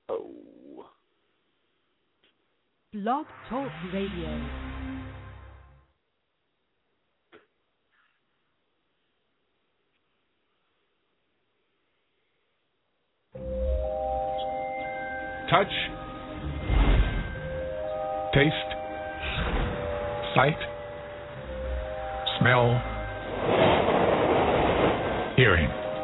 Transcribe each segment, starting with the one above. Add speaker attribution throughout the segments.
Speaker 1: Oh.
Speaker 2: Blog Talk Radio.
Speaker 3: Touch, taste, sight, smell, hearing.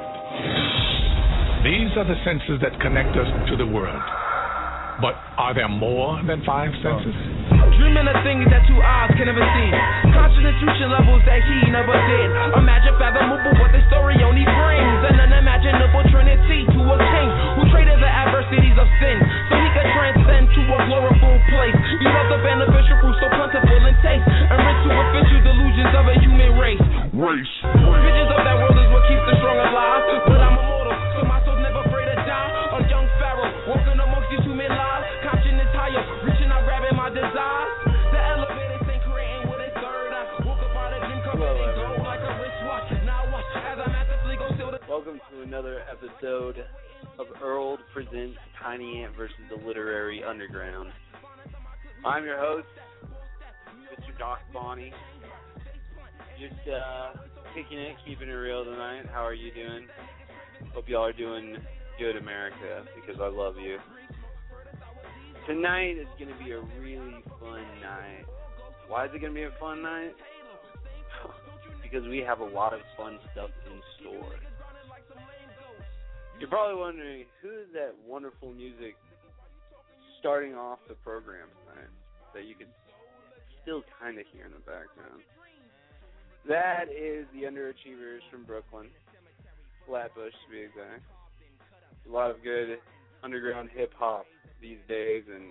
Speaker 3: These are the senses that connect us to the world. But are there more than 5 senses?
Speaker 4: Dreaming of things that 2 eyes can never see. Concentration levels that he never did. Imagine fathomable what the story only brings. An unimaginable trinity to a king who traded the adversities of sin so he could transcend to a glorious place. He loved the beneficial fruit so plentiful in taste and rich superficial delusions of a human race. Visions of that world is what keeps the strong alive. But I'm immortal, so my soul's never afraid to die. A young pharaoh walking amongst these human lives. Conscience higher, reaching out, grabbing my desires. The elevator ain't creating with a third eye. Woke up out of dream, covered in gold like a wristwatch. Now watch as I masterfully go till the...
Speaker 1: Welcome to another episode of Earl Presents Tiny Ant versus the Literary Underground. I'm your host, Mr. Doc Bonnie. Just kicking it, keeping it real tonight. How are you doing? Hope y'all are doing good, America, because I love you. Tonight is going to be a really fun night. Why is it going to be a fun night? Because we have a lot of fun stuff in store. You're probably wondering, who is that wonderful music starting off the program tonight that you can still kind of hear in the background? That is the Underachievers from Brooklyn, Flatbush to be exact. A lot of good underground hip-hop these days, and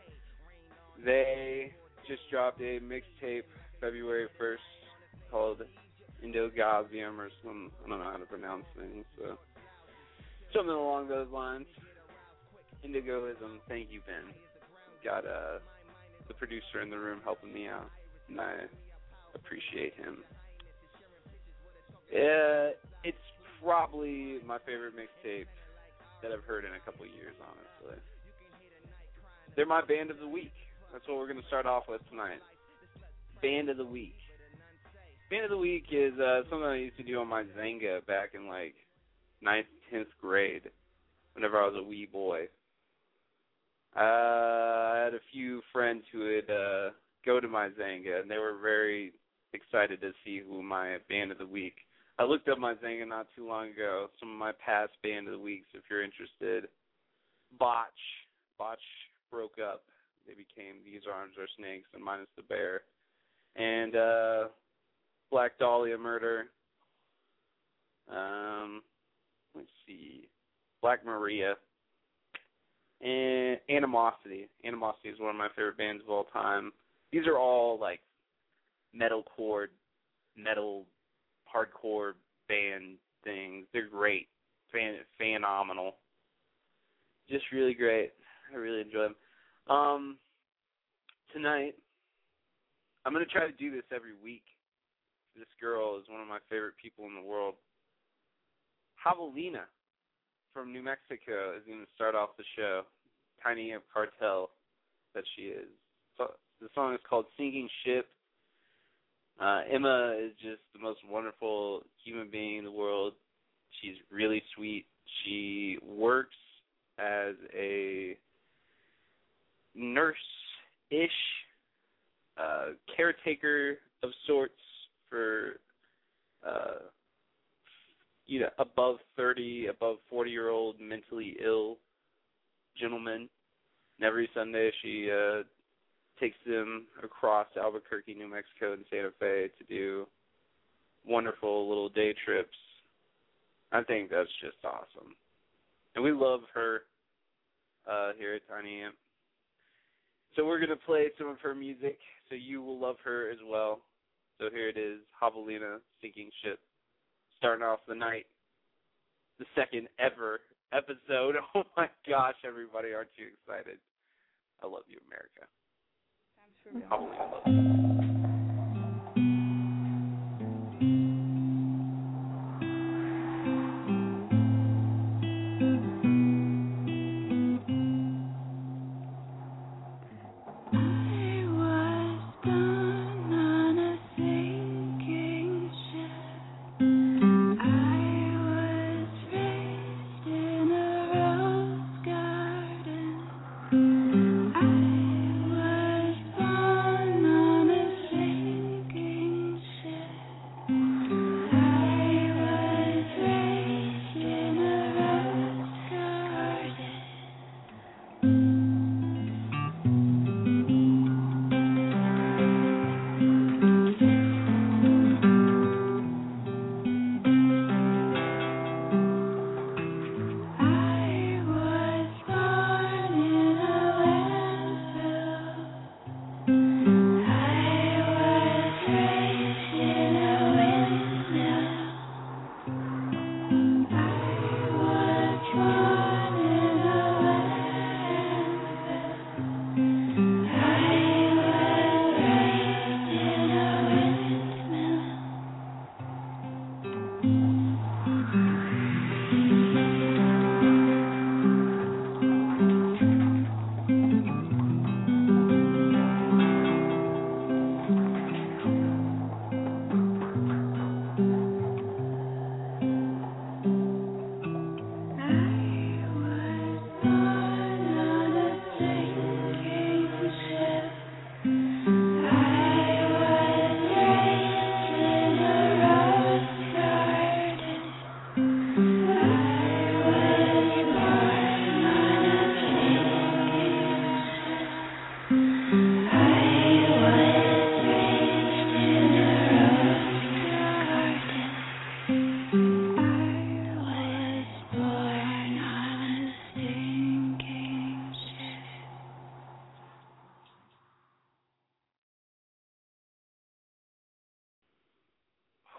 Speaker 1: they just dropped a mixtape February 1st called Indogasium or some, I don't know how to pronounce things, so something along those lines. Indigoism, thank you, Ben. Got the producer in the room helping me out, and I appreciate him. It's probably my favorite mixtape that I've heard in a couple of years, honestly. They're my band of the week. That's what we're going to start off with tonight. Band of the week. Band of the week is something I used to do on my Zanga back in like 9th, 10th grade, whenever I was a wee boy. I had a few friends who would go to my Zanga, and they were very excited to see who my band of the week. I looked up my Zanga not too long ago, some of my past band of the weeks, if you're interested. Botch broke up. They became These Arms Are Snakes and Minus the Bear. And Black Dahlia Murder. Let's see. Black Maria. And Animosity. Animosity is one of my favorite bands of all time. These are all like metalcore, metal, hardcore band things. They're great. Phenomenal. Just really great. I really enjoy them. Tonight, I'm going to try to do this every week. This girl is one of my favorite people in the world. Javelina from New Mexico is going to start off the show. Tiny Amp Cartel that she is. So the song is called Sinking Ship. Emma is just the most wonderful human being in the world. She's really sweet. She works as a nurse-ish, caretaker of sorts for, above 30, above 40-year-old mentally ill gentlemen. And every Sunday she takes them across Albuquerque, New Mexico, and Santa Fe to do wonderful little day trips. I think that's just awesome. And we love her here at Tiny Amp. So we're going to play some of her music, so you will love her as well. So here it is, Javelina, Sinking Ship, starting off the night, the second ever episode. Oh my gosh, everybody, aren't you excited? I love you, America. Javelina loves you.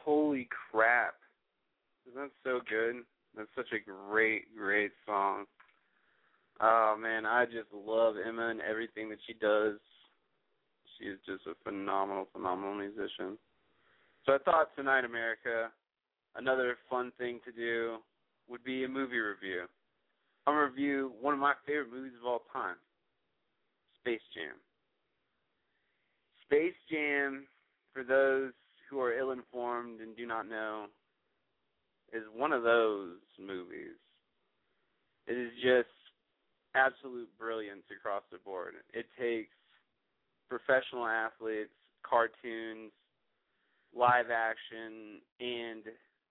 Speaker 1: Holy crap. Isn't that so good? That's such a great, great song. Oh, man, I just love Emma and everything that she does. She is just a phenomenal, phenomenal musician. So I thought tonight, America, another fun thing to do would be a movie review. I'm going to review one of my favorite movies of all time, Space Jam. Space Jam, for those who are ill-informed and do not know, is one of those movies. It is just absolute brilliance across the board. It takes professional athletes, cartoons, live action, and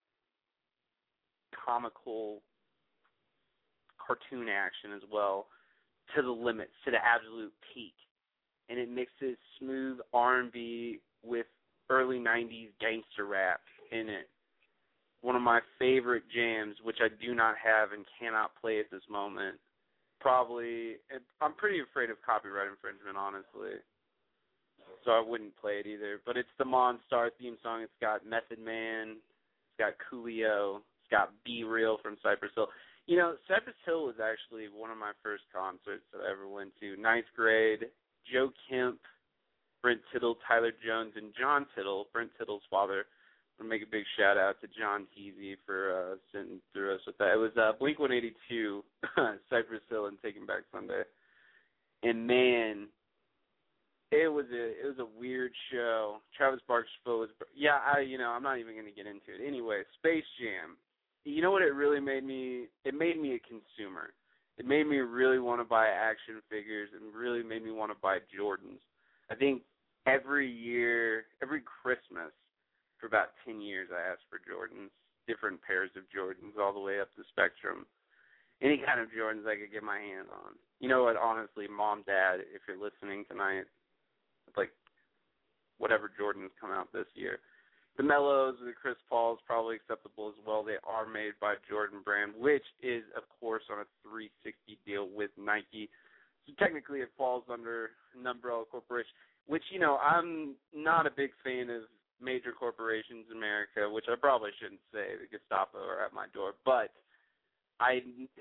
Speaker 1: comical cartoon action as well to the limits, to the absolute peak. And it mixes smooth R&B with early 90s gangster rap in it. One of my favorite jams, which I do not have and cannot play at this moment. Probably, I'm pretty afraid of copyright infringement, honestly. So I wouldn't play it either. But it's the Monstar theme song. It's got Method Man. It's got Coolio. It's got Be Real from Cypress Hill. You know, Cypress Hill was actually one of my first concerts that I ever went to. Ninth grade, Joe Kemp, Brent Tittle, Tyler Jones, and John Tittle, Brent Tittle's father. I'm going to make a big shout-out to John Teasy for sitting through us with that. It was Blink-182, Cypress Hill, and Taking Back Sunday. And, man, it was a weird show. Travis Barker was I'm not even going to get into it. Anyway, Space Jam. You know what it really made me? It made me a consumer. It made me really want to buy action figures and really made me want to buy Jordans. I think every year, every Christmas, for about 10 years, I asked for Jordans, different pairs of Jordans all the way up the spectrum. Any kind of Jordans I could get my hands on. You know what, honestly, Mom, Dad, if you're listening tonight, like whatever Jordans come out this year. The Mellows or the Chris Pauls probably acceptable as well. They are made by Jordan Brand, which is, of course, on a 360 deal with Nike. So technically it falls under an umbrella corporation, which, you know, I'm not a big fan of major corporations in America, which I probably shouldn't say. The Gestapo are at my door. But I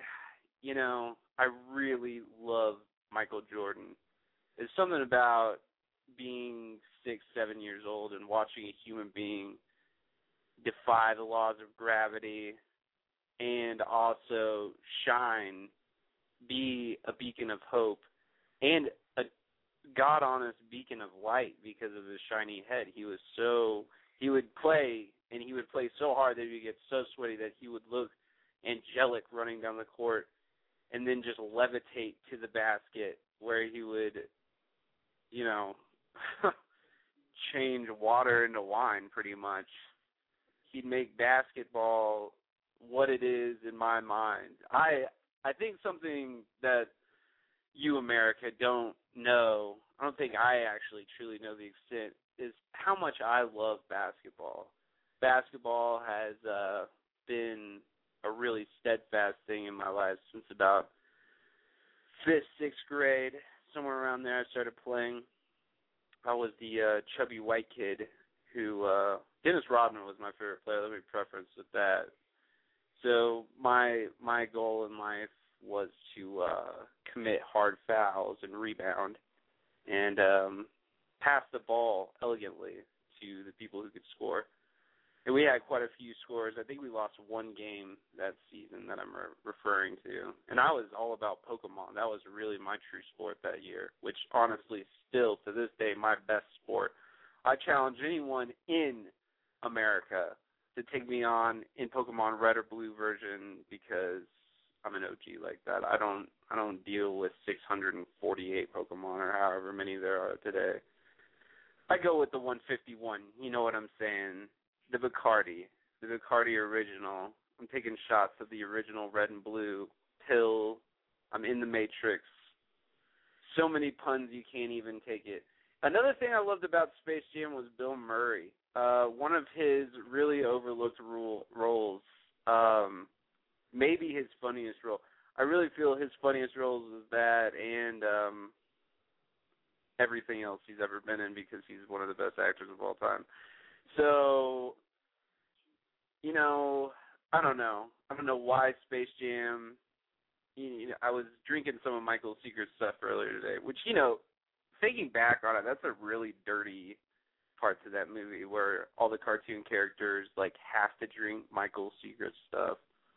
Speaker 1: really love Michael Jordan. There's something about being 6, 7 years old and watching a human being defy the laws of gravity and also shine, be a beacon of hope, and a God-honest beacon of light because of his shiny head. He would play so hard that he would get so sweaty that he would look angelic running down the court and then just levitate to the basket where he would, change water into wine pretty much. He'd make basketball what it is in my mind. I think something that you, America, don't know, I don't think I actually truly know the extent, is how much I love basketball. Basketball has been a really steadfast thing in my life since about 5th, 6th grade, somewhere around there I started playing. I was the chubby white kid who, Dennis Rodman was my favorite player. Let me preference with that. So my goal in life was to commit hard fouls and rebound and pass the ball elegantly to the people who could score. And we had quite a few scores. I think we lost one game that season that I'm referring to. And I was all about Pokemon. That was really my true sport that year, which honestly still to this day my best sport. I challenge anyone in America to take me on in Pokemon Red or Blue version because I'm an OG like that. I don't deal with 648 Pokemon or however many there are today. I go with the 151. You know what I'm saying? The Bacardi original. I'm taking shots of the original Red and Blue pill. I'm in the Matrix. So many puns you can't even take it. Another thing I loved about Space Jam was Bill Murray. One of his really overlooked roles, maybe his funniest role. I really feel his funniest roles is that and everything else he's ever been in because he's one of the best actors of all time. So you know, I don't know why Space Jam. I was drinking some of Michael Secret's stuff earlier today, which, thinking back on it, that's a really dirty part to that movie where all the cartoon characters, have to drink Michael Secret's stuff.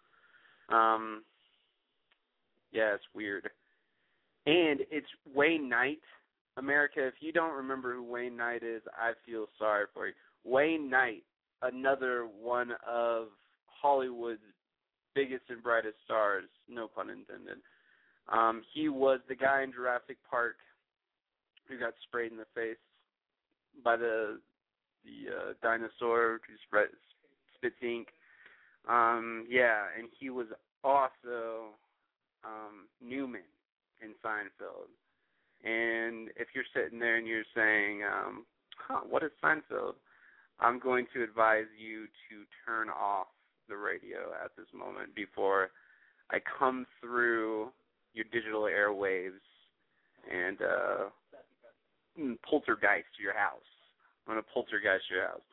Speaker 1: Yeah, it's weird. And it's Wayne Knight. America, if you don't remember who Wayne Knight is, I feel sorry for you. Wayne Knight, another one of Hollywood's biggest and brightest stars, no pun intended. He was the guy in Jurassic Park who got sprayed in the face by the dinosaur who spits ink. Yeah, and he was also Newman in Seinfeld. And if you're sitting there and you're saying, what is Seinfeld? I'm going to advise you to turn off the radio at this moment before I come through your digital airwaves and poltergeist your house. I'm going to poltergeist your house.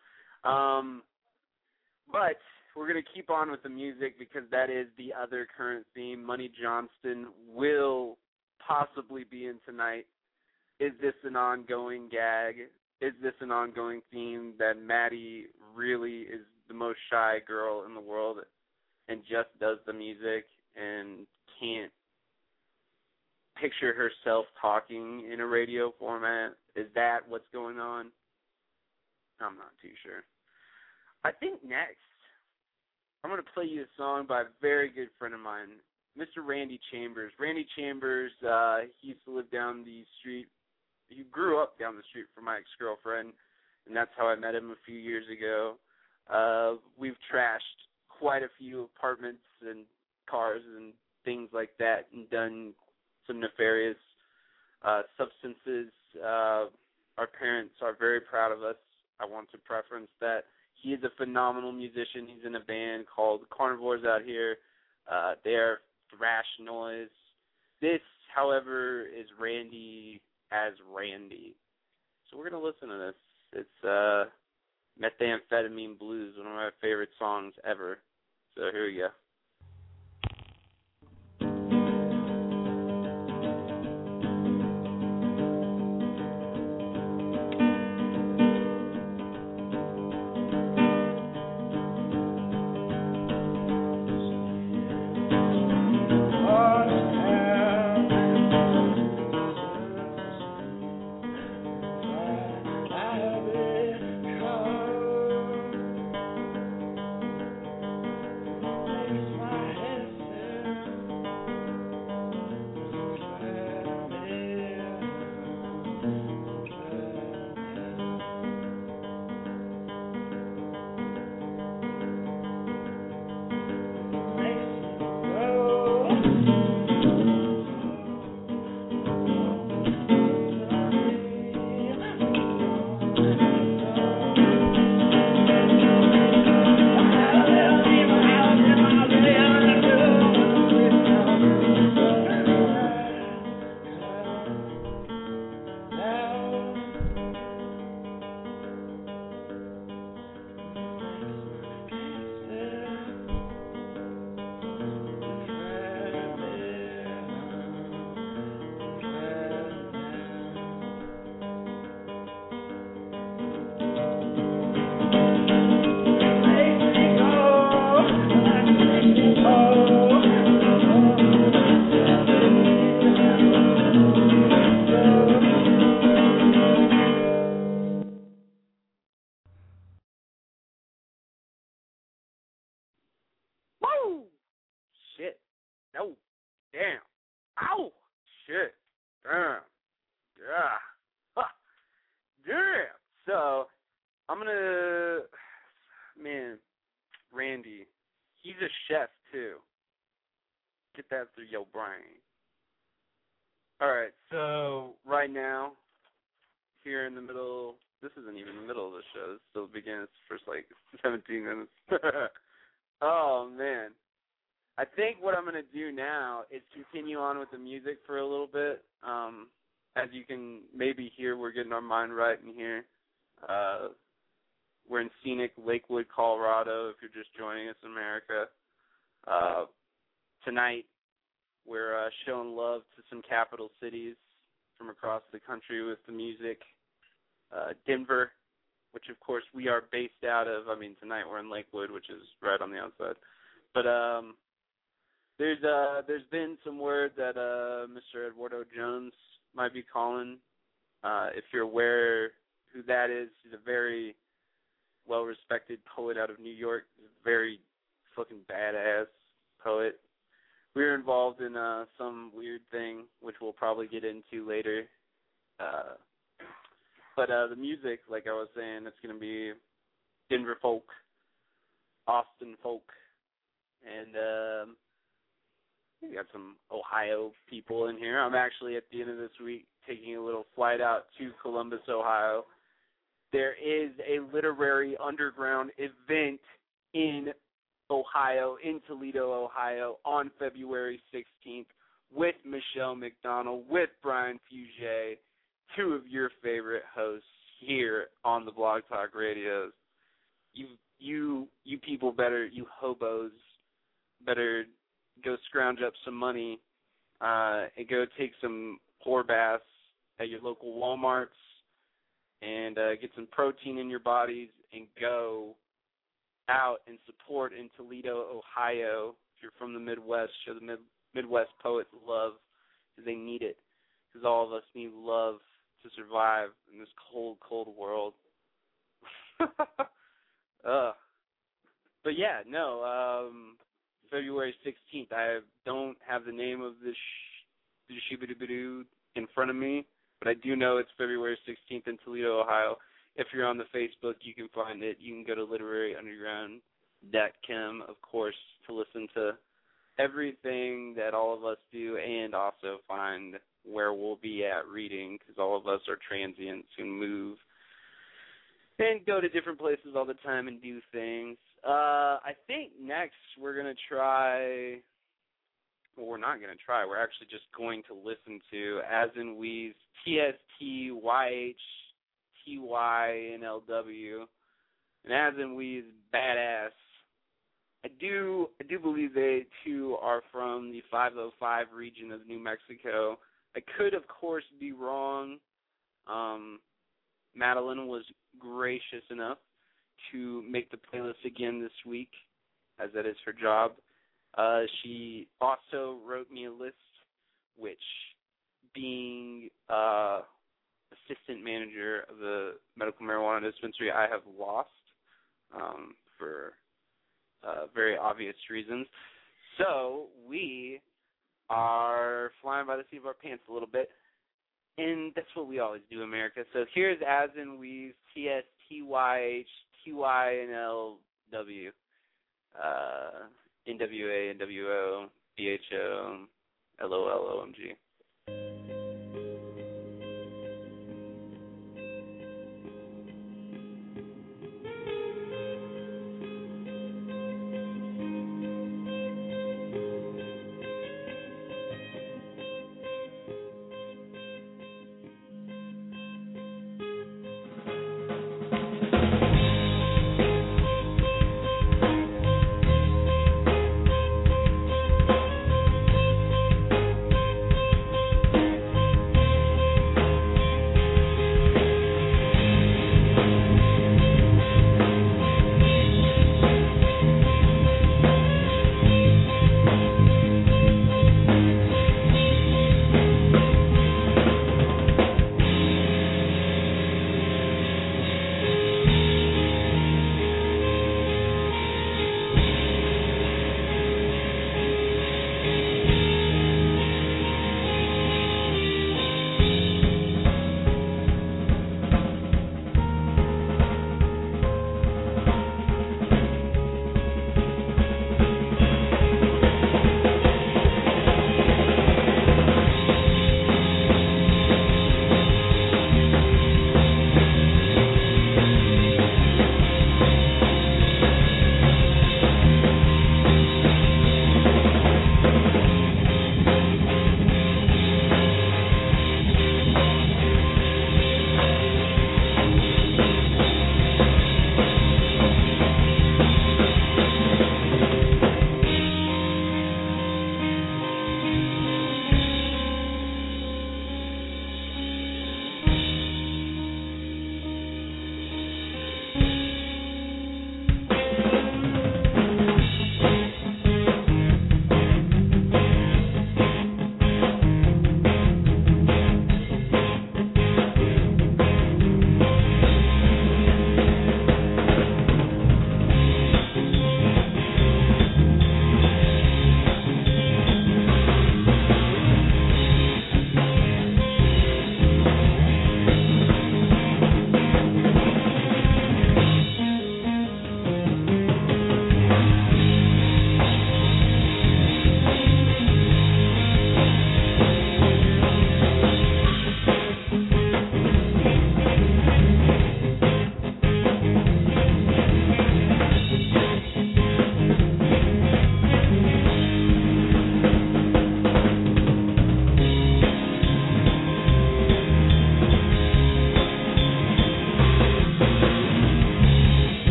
Speaker 1: But we're going to keep on with the music because that is the other current theme. Money Johnston will possibly be in tonight. Is this an ongoing gag? Is this an ongoing theme that Maddie really is the most shy girl in the world and just does the music and can't picture herself talking in a radio format? Is that what's going on? I'm not too sure. I think next, I'm going to play you a song by a very good friend of mine, Mr. Randy Chambers. Randy Chambers, he used to live down the street. He grew up down the street from my ex-girlfriend, and that's how I met him a few years ago. We've trashed quite a few apartments and cars and things like that and done some nefarious substances. Our parents are very proud of us. I want to preference that. He is a phenomenal musician. He's in a band called Carnivores out here. They're thrash noise. This, however, is Randy as Randy. So we're going to listen to this. It's Methamphetamine Blues, one of my favorite songs ever. So here we go. No. Damn. Ow. Shit. Damn. Yeah. Huh. Damn. So, I'm going to, man, Randy, he's a chef, too. Get that through your brain. All right, so right now, here in the middle, this isn't even the middle of the show. This still begins first, 17 minutes. Oh, man. I think what I'm going to do now is continue on with the music for a little bit. As you can maybe hear, we're getting our mind right in here. We're in scenic Lakewood, Colorado, if you're just joining us in America. Tonight, we're showing love to some capital cities from across the country with the music. Denver, which, of course, we are based out of. I mean, tonight we're in Lakewood, which is right on the outside. But there's been some word that Mr. Eduardo Jones might be calling. If you're aware who that is, he's a very well-respected poet out of New York. He's a very fucking badass poet. We're involved in some weird thing, which we'll probably get into later. But the music, like I was saying, it's going to be Denver folk, Austin folk, and we got some Ohio people in here. I'm actually, at the end of this week, taking a little flight out to Columbus, Ohio. There is a literary underground event in Ohio, in Toledo, Ohio, on February 16th with Michelle McDonald, with Brian Fugé, two of your favorite hosts here on the Blog Talk Radios. You people better, you hobos, better go scrounge up some money and go take some whore baths at your local Walmarts and get some protein in your bodies and go out and support in Toledo, Ohio. If you're from the Midwest, show the Midwest poets love, because they need it, because all of us need love to survive in this cold, cold world. But yeah, no, February 16th. I don't have the name of this shibidibidoo in front of me, but I do know it's February 16th in Toledo, Ohio. If you're on the Facebook, you can find it. You can go to literaryunderground.com, of course, to listen to everything that all of us do, and also find where we'll be at reading, because all of us are transients who move and go to different places all the time and do things. I think next we're going to try, well, we're not going to try, we're actually just going to listen to As in We's TSTYHTYNLW, and As in We's badass. I do believe they, too, are from the 505 region of New Mexico. I could, of course, be wrong. Madeline was gracious enough to make the playlist again this week, as that is her job. She also wrote me a list, which, being assistant manager of the medical marijuana dispensary, I have lost for very obvious reasons. So we are flying by the seat of our pants a little bit, and that's what we always do, America. So here's As in We's TSTYHTYNLW, NWA, NWO, BHO, LOL, OMG.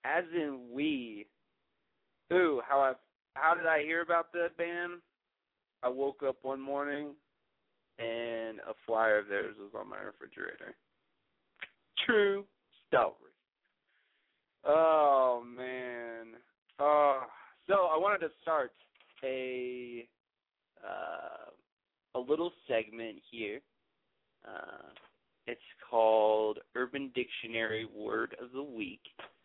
Speaker 1: as in we. Ooh, how did I hear about that band? I woke up one morning and a flyer of theirs was on my refrigerator. True story. Oh, man. So I wanted to start a little segment here. It's called Urban Dictionary Word of the Week.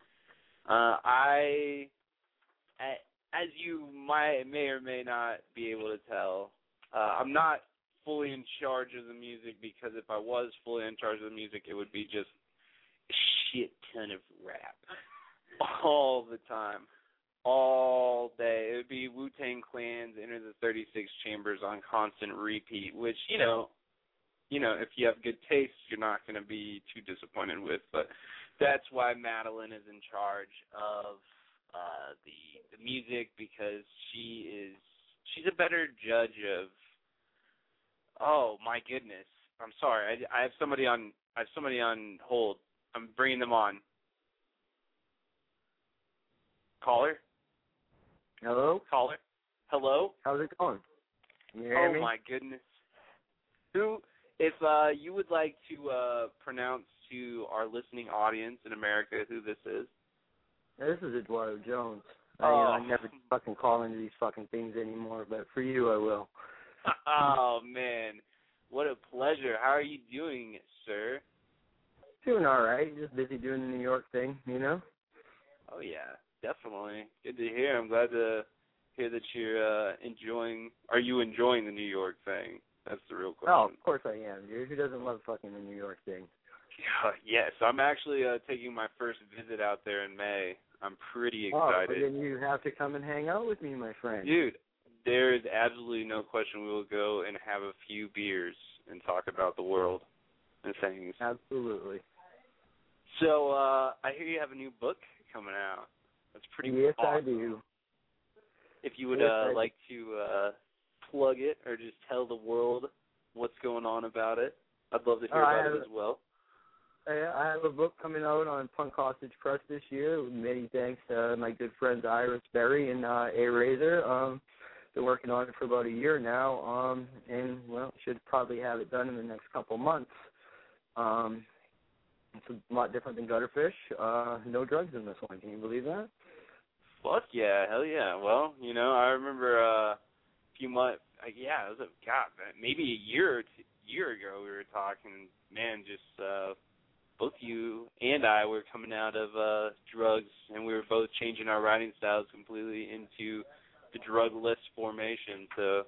Speaker 1: As you may or may not be able to tell, I'm not fully in charge of the music, because if I was fully in charge of the music, it would be just a shit ton of rap all the time, all day. It would be Wu-Tang Clan's Enter the 36 Chambers on constant repeat, which, you know, if you have good taste, you're not going to be too disappointed with. But that's why Madeline is in charge of the music, because she's a better judge of. Oh my goodness! I'm sorry. I have somebody on hold. I'm bringing them on. Caller.
Speaker 5: Hello.
Speaker 1: Caller. Hello.
Speaker 5: How's it going? Can you hear me?
Speaker 1: Oh my goodness. Who? If you would like to pronounce to our listening audience in America who this is.
Speaker 5: This is Eduardo Jones. I never fucking call into these fucking things anymore, but for you I will.
Speaker 1: Oh, man. What a pleasure. How are you doing, sir?
Speaker 5: Doing all right. Just busy doing the New York thing, you know?
Speaker 1: Oh, yeah, definitely. Good to hear. I'm glad to hear that you're enjoying. Are you enjoying the New York thing? That's the real question.
Speaker 5: Oh, of course I am, dude. Who doesn't love fucking the New York thing?
Speaker 1: Yes, I'm actually taking my first visit out there in May. I'm pretty excited.
Speaker 5: Oh, but then you have to come and hang out with me, my friend.
Speaker 1: Dude, there is absolutely no question we will go and have a few beers and talk about the world and things.
Speaker 5: Absolutely.
Speaker 1: So, I hear you have a new book coming out. That's pretty
Speaker 5: Yes,
Speaker 1: awesome.
Speaker 5: I do.
Speaker 1: If you would
Speaker 5: Yes,
Speaker 1: like to plug it or just tell the world what's going on about it, I'd love to hear about it as well.
Speaker 5: I have a book coming out on Punk Hostage Press this year. Many thanks to my good friends Iris Berry and A Razor. Been working on it for about a year now, and, well, should probably have it done in the next couple months. It's a lot different than Gutterfish. No drugs in this one. Can you believe that?
Speaker 1: Fuck yeah, hell yeah. Well, I remember a few months, it was maybe a year ago we were talking, man, just both you and I were coming out of drugs, and we were both changing our writing styles completely into the drugless formation. So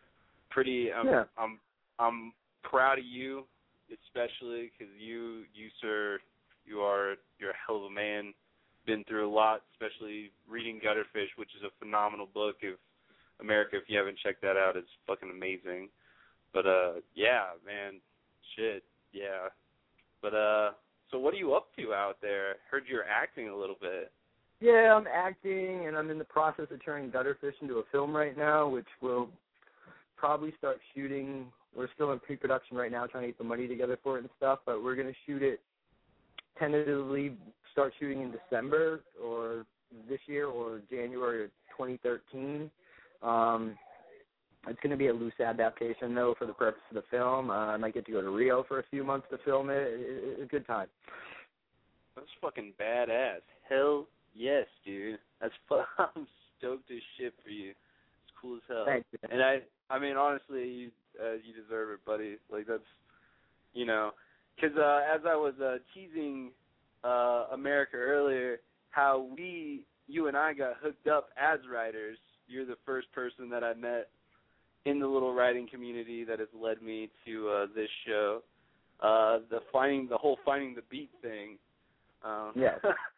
Speaker 1: I'm proud of you, especially because you're a hell of a man. Been through a lot, especially reading Gutterfish, which is a phenomenal book. If America, if you haven't checked that out, it's fucking amazing. But yeah, man, shit, yeah. But so what are you up to out there? Heard you're acting a little bit.
Speaker 5: Yeah, I'm acting, and I'm in the process of turning Gutterfish into a film right now, which we'll probably start shooting. We're still in pre-production right now, trying to get the money together for it and stuff, but we're going to shoot it tentatively, start shooting in December or this year or January of 2013. It's going to be a loose adaptation, though, for the purpose of the film. I might get to go to Rio for a few months to film it. It's a good time.
Speaker 1: That's fucking badass. Hell yes, dude. I'm stoked as shit for you. It's cool as hell.
Speaker 5: Thanks, man.
Speaker 1: And I mean, honestly, you deserve it, buddy. Like, that's, because as I was teasing America earlier, how you and I got hooked up as writers. You're the first person that I met in the little writing community that has led me to this show. The whole finding the beat thing.
Speaker 5: Yes.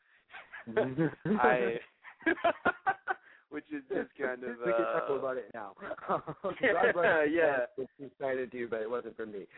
Speaker 1: Which is just kind of.
Speaker 5: We can talk about it now.
Speaker 1: Yeah.
Speaker 5: It's excited to you, but it wasn't for me.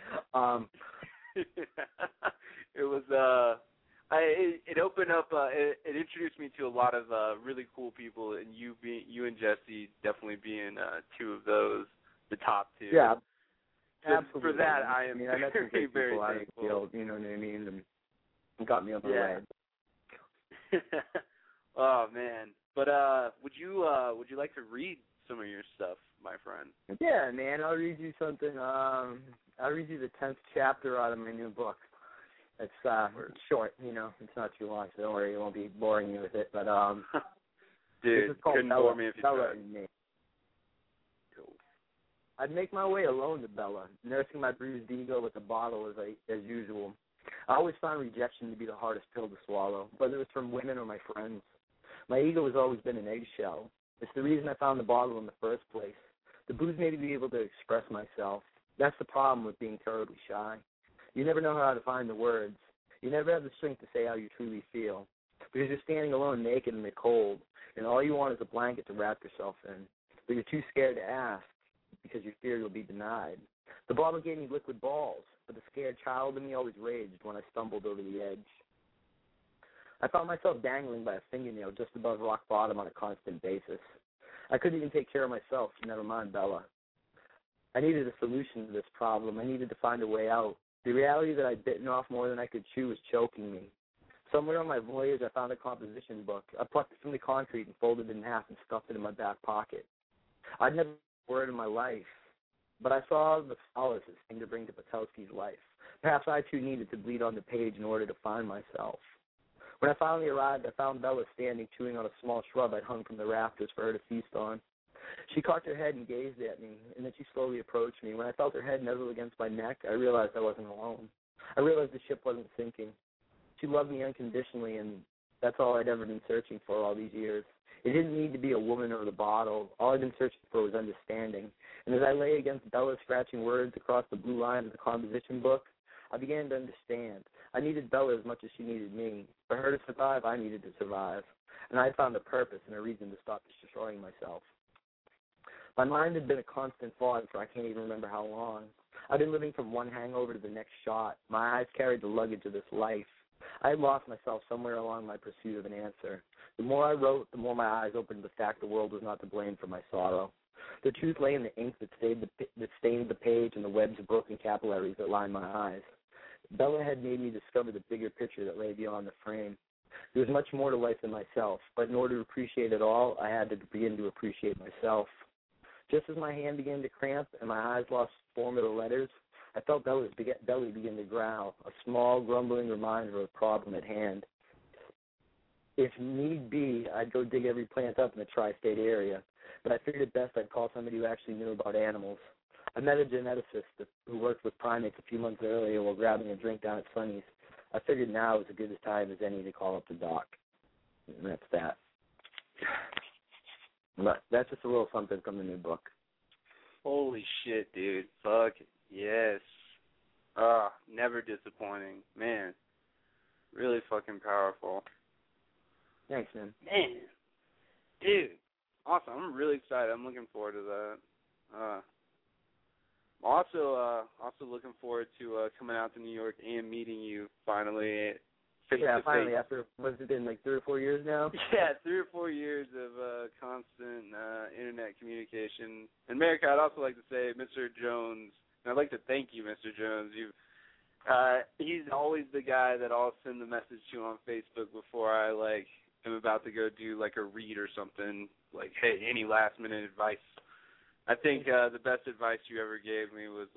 Speaker 1: It was. It opened up. It introduced me to a lot of really cool people, and you and Jesse definitely being two of those, the top two.
Speaker 5: Yeah,
Speaker 1: so
Speaker 5: absolutely.
Speaker 1: For that, I am
Speaker 5: I met some
Speaker 1: very,
Speaker 5: great
Speaker 1: very
Speaker 5: people out in the
Speaker 1: thankful.
Speaker 5: field, you know what I mean, and got me on my way.
Speaker 1: Oh man. But would you like to read some of your stuff, my friend?
Speaker 5: Yeah, man. I'll read you something. I'll read you the 10th chapter out of my new book. It's short, you know. It's not too long, so don't worry, it won't be boring you with it. But
Speaker 1: dude, couldn't bore me if you
Speaker 5: Bella
Speaker 1: tried.
Speaker 5: and me.
Speaker 1: Cool.
Speaker 5: I'd make my way alone to Bella, nursing my bruised ego with a bottle as usual. I always found rejection to be the hardest pill to swallow, whether it was from women or my friends. My ego has always been an eggshell. It's the reason I found the bottle in the first place. The booze made me be able to express myself. That's the problem with being terribly shy. You never know how to find the words. You never have the strength to say how you truly feel, because you're standing alone naked in the cold, and all you want is a blanket to wrap yourself in. But you're too scared to ask because you fear you'll be denied. The bottle gave me liquid balls, but the scared child in me always raged when I stumbled over the edge. I found myself dangling by a fingernail just above rock bottom on a constant basis. I couldn't even take care of myself, never mind Bella. I needed a solution to this problem. I needed to find a way out. The reality that I'd bitten off more than I could chew was choking me. Somewhere on my voyage, I found a composition book. I plucked it from the concrete and folded it in half and stuffed it in my back pocket. I'd never heard a word in my life, but I saw the solace it seemed to bring to Petoskey's life. Perhaps I, too, needed to bleed on the page in order to find myself. When I finally arrived, I found Bella standing, chewing on a small shrub I'd hung from the rafters for her to feast on. She cocked her head and gazed at me, and then she slowly approached me. When I felt her head nuzzle against my neck, I realized I wasn't alone. I realized the ship wasn't sinking. She loved me unconditionally, and that's all I'd ever been searching for all these years. It didn't need to be a woman or the bottle. All I'd been searching for was understanding. And as I lay against Bella, scratching words across the blue line of the composition book, I began to understand. I needed Bella as much as she needed me. For her to survive, I needed to survive. And I found a purpose and a reason to stop destroying myself. My mind had been a constant fog for I can't even remember how long. I'd been living from one hangover to the next shot. My eyes carried the luggage of this life. I had lost myself somewhere along my pursuit of an answer. The more I wrote, the more my eyes opened to the fact the world was not to blame for my sorrow. The truth lay in the ink that stained the page and the webs of broken capillaries that lined my eyes. Bella had made me discover the bigger picture that lay beyond the frame. There was much more to life than myself, but in order to appreciate it all, I had to begin to appreciate myself. Just as my hand began to cramp and my eyes lost form of the letters, I felt Bella's belly begin to growl, a small, grumbling reminder of a problem at hand. If need be, I'd go dig every plant up in the tri-state area, but I figured it best I'd call somebody who actually knew about animals. I met a geneticist who worked with primates a few months earlier while grabbing a drink down at Sonny's. I figured now was as good a time as any to call up the doc. And that's that. But that's just a little something from the new book.
Speaker 1: Holy shit, dude. Fuck yes. Never disappointing. Man. Really fucking powerful.
Speaker 5: Thanks, man.
Speaker 1: Man. Dude. Awesome. I'm really excited. I'm looking forward to that. Also looking forward to coming out to New York and meeting you finally.
Speaker 5: Yeah, finally, after, what's it been, like 3 or 4 years now?
Speaker 1: Yeah, 3 or 4 years of constant internet communication. And America, I'd also like to say, Mr. Jones, and I'd like to thank you, Mr. Jones. He's always the guy that I'll send the message to on Facebook before I, am about to go do, a read or something, hey, any last-minute advice. I think the best advice you ever gave me was,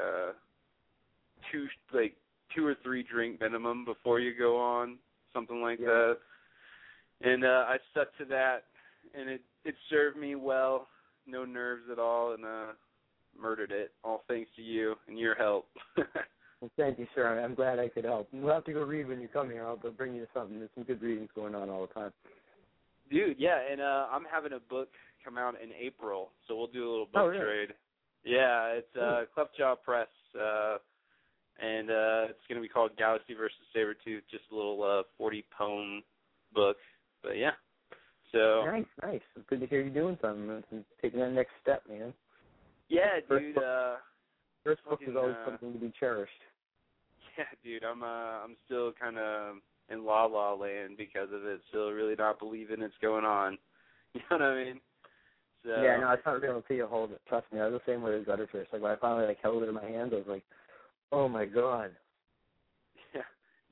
Speaker 1: 2 or 3 drink minimum before you go on, something like that. And I stuck to that, and it served me well, no nerves at all, and murdered it, all thanks to you and your help.
Speaker 5: Well, thank you, sir. I'm glad I could help. We'll have to go read when you come here. I'll bring you to something. There's some good readings going on all the time.
Speaker 1: Dude, yeah, and I'm having a book come out in April, so we'll do a little book trade. Yeah, it's Cleft-Jaw Press, and it's going to be called Galaxy vs. Sabretooth, just a little 40-poem book. But, yeah. So
Speaker 5: Nice. It's good to hear you doing something and taking that next step, man.
Speaker 1: Yeah, dude.
Speaker 5: First book is always something to be cherished.
Speaker 1: Yeah, dude. I'm still kind of in la-la land because of it, still really not believing it's going on. You know what I mean? So,
Speaker 5: yeah, no, it's not real until you hold it. Trust me, I was the same way with Gutterfish. When I finally held it in my hands, I was like, oh, my God.
Speaker 1: Yeah,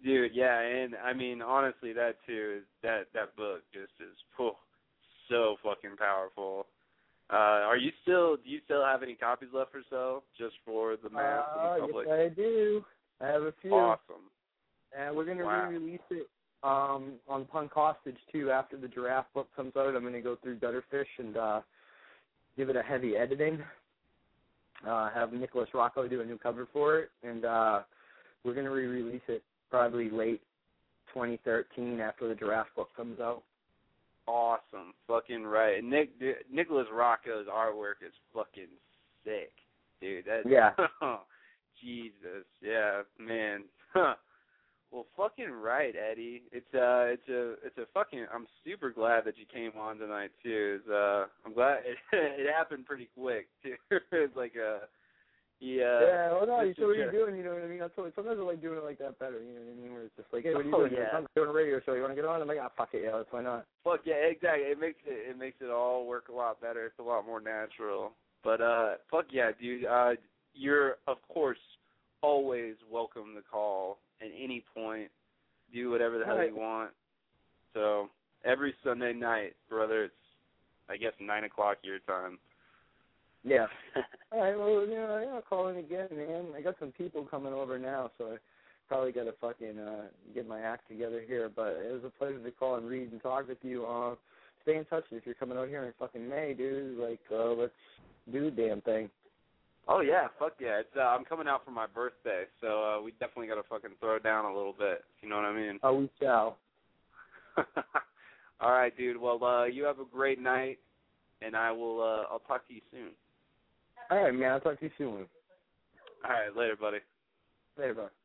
Speaker 1: Dude, yeah, and I mean, honestly, that too, that book just is so fucking powerful. Do you still have any copies left or so, just for the mass and the public?
Speaker 5: Yes, I do. I have a few.
Speaker 1: Awesome.
Speaker 5: And we're going to re-release it on Punk Hostage, too. After the Giraffe book comes out, I'm going to go through Gutterfish and give it a heavy editing. Have Nicholas Rocco do a new cover for it, and we're going to re-release it probably late 2013 after the Giraffe book comes out.
Speaker 1: Awesome. Fucking right. And Nicholas Rocco's artwork is fucking sick, dude.
Speaker 5: Yeah.
Speaker 1: Jesus. Yeah, man. Well, fucking right, Eddie. It's a fucking. I'm super glad that you came on tonight too. I'm glad it happened pretty quick too. It's like a.
Speaker 5: Yeah, well, no, you know what you're doing, you know what I mean? Sometimes I like doing it like that better, you know what I mean? Where it's just like, hey, what are you doing?
Speaker 1: Yeah.
Speaker 5: I'm doing a radio show, you want to get on? I'm like, fuck it, yeah, why not?
Speaker 1: Fuck yeah, exactly. It makes it all work a lot better. It's a lot more natural. But, fuck yeah, dude. You're, of course, always welcome to call at any point. Do whatever the hell you want. So, every Sunday night, brother, it's, I guess, 9 o'clock your time.
Speaker 5: Yeah. All right, well, I'll call in again, man. I got some people coming over now, so I probably got to fucking get my act together here. But it was a pleasure to call and read and talk with you. Stay in touch if you're coming out here in fucking May, dude. Like, let's do the damn thing.
Speaker 1: Oh, yeah, fuck yeah. It's I'm coming out for my birthday, so we definitely got to fucking throw down a little bit, if you know what I mean.
Speaker 5: Oh, we shall.
Speaker 1: All right, dude. Well, you have a great night, and I'll talk to you soon.
Speaker 5: All right, man. I'll talk to you soon.
Speaker 1: All right, later, buddy.
Speaker 5: Later, bud.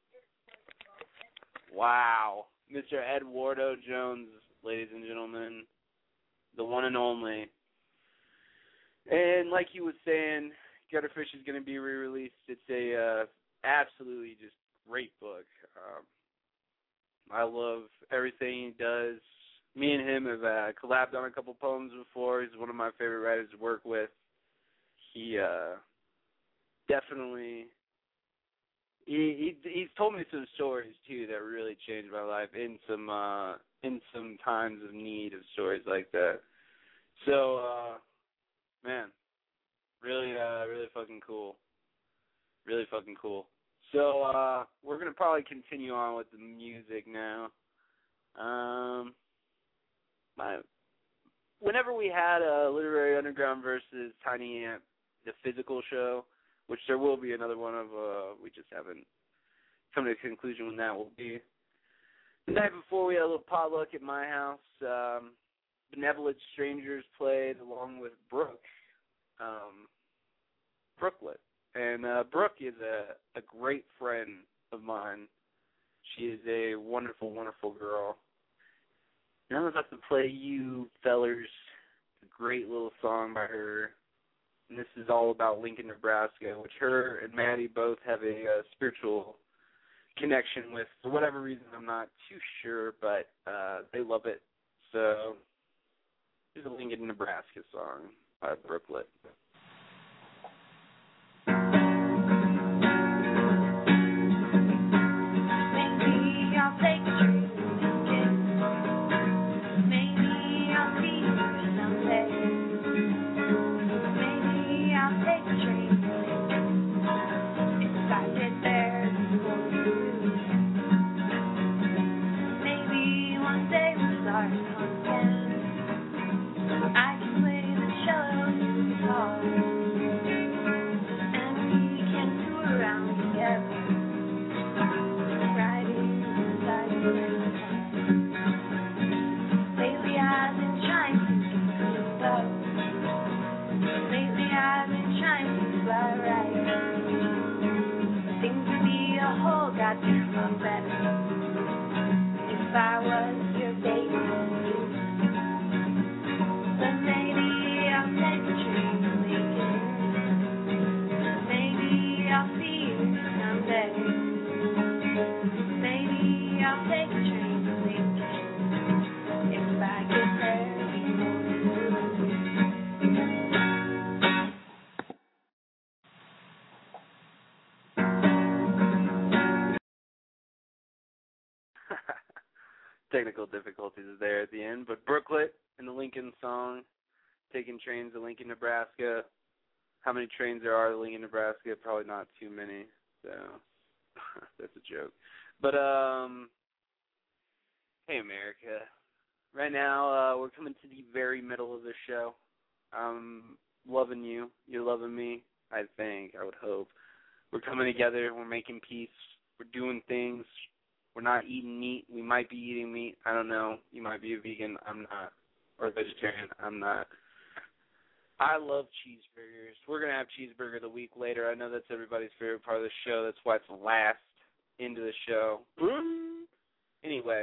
Speaker 1: Wow. Mr. Eduardo Jones, ladies and gentlemen, the one and only. And like he was saying, Gutterfish is going to be re-released. It's a absolutely just great book. I love everything he does. Me and him have collabed on a couple poems before. He's one of my favorite writers to work with. He definitely he's told me some stories too that really changed my life in some times of need of stories like that. So man, really fucking cool. Really fucking cool. So we're gonna probably continue on with the music now. Whenever we had a Literary Underground versus Tiny Amp, the physical show, which there will be another one of, we just haven't come to a conclusion when that will be. The night before, we had a little potluck at my house. Benevolent Strangers played along with Brooke, Brooklet. And Brooke is a great friend of mine. She is a wonderful, wonderful girl. And I'm about to play you fellers a great little song by her. And this is all about Lincoln, Nebraska, which her and Maddie both have a spiritual connection with. For whatever reason, I'm not too sure, but they love it. So here's a Lincoln, Nebraska song by Brooklet.
Speaker 6: If I was your baby, then maybe I'll take a train to Lincoln. Maybe I'll see you someday. Maybe I'll take a train.
Speaker 1: technical difficulties there at the end. But Brooklet and the Lincoln song, taking trains to Lincoln, Nebraska. How many trains there are to Lincoln, Nebraska? Probably not too many. So that's a joke. But hey, America. Right now, we're coming to the very middle of the show. I'm loving you. You're loving me. I think. I would hope. We're coming together. We're making peace. We're doing things. We're not eating meat. We might be eating meat. I don't know. You might be a vegan. I'm not. Or a vegetarian. I'm not. I love cheeseburgers. We're going to have cheeseburger of the week later. I know that's everybody's favorite part of the show. That's why it's last into the show. Anyway,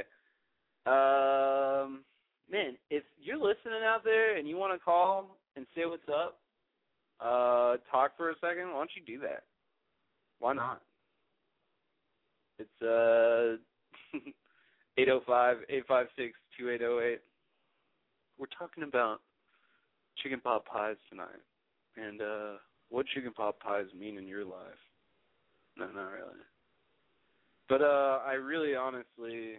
Speaker 1: man, if you're listening out there and you want to call and say what's up, talk for a second, why don't you do that? Why not? It's 805-856-2808. We're talking about chicken pot pies tonight, and what chicken pot pies mean in your life. No, not really. But I really honestly,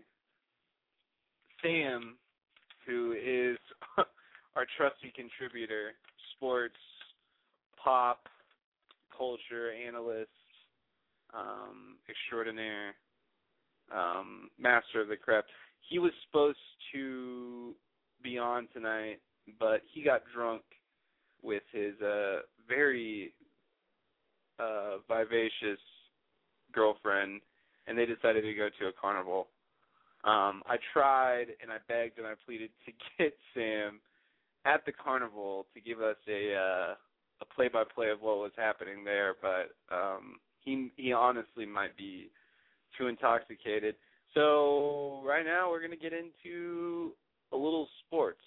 Speaker 1: Sam, who is our trusty contributor, sports, pop, culture analyst, extraordinaire, master of the craft, he was supposed to be on tonight, but he got drunk with his very vivacious girlfriend, and they decided to go to a carnival. I tried and I begged and I pleaded to get Sam at the carnival to give us a play-by-play of what was happening there, but he honestly might be too intoxicated. So right now we're going to get into a little sports.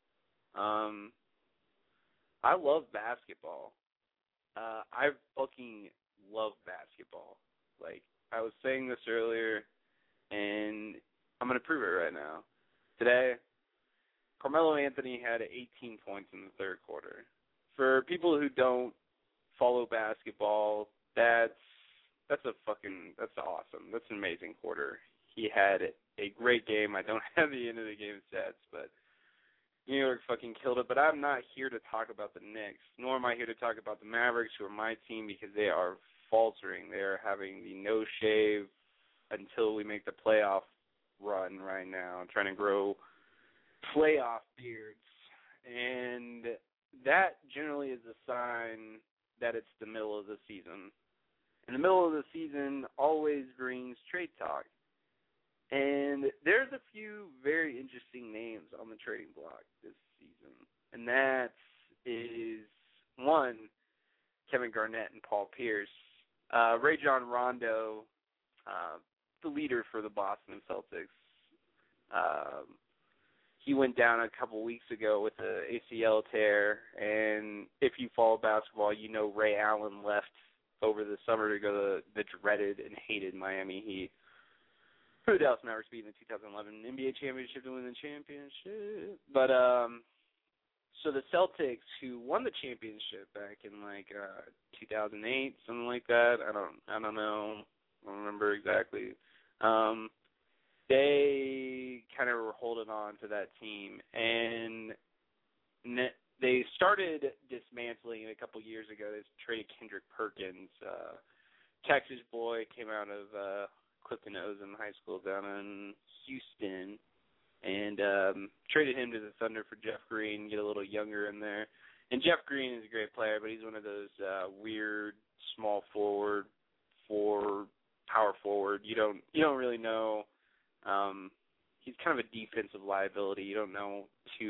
Speaker 1: I love basketball. I fucking love basketball. Like, I was saying this earlier, and I'm going to prove it right now. Today, Carmelo Anthony had 18 points in the third quarter. For people who don't follow basketball, that's awesome. That's an amazing quarter. He had a great game. I don't have the end of the game stats, but New York fucking killed it. But I'm not here to talk about the Knicks, nor am I here to talk about the Mavericks, who are my team, because they are faltering. They are having the no shave until we make the playoff run right now, trying to grow playoff beards. And that generally is a sign that it's the middle of the season. And the middle of the season always brings trade talk. And there's a few very interesting names on the trading block this season. And that is, one, Kevin Garnett and Paul Pierce. Rajon Rondo, the leader for the Boston Celtics, he went down a couple weeks ago with an ACL tear. And if you follow basketball, you know Ray Allen left over the summer to go to the dreaded and hated Miami Heat. For the Dallas Mavericks beating the 2011 NBA championship to win the championship. But, so the Celtics, who won the championship back in, 2008, something like that. I don't know. I don't remember exactly. They kind of were holding on to that team. And they started dismantling it a couple years ago. They traded Kendrick Perkins, Texas boy, came out of Clifton Ozum High School down in Houston, and traded him to the Thunder for Jeff Green, get a little younger in there. And Jeff Green is a great player, but he's one of those weird small forward, power forward. You don't really know. He's kind of a defensive liability. You don't know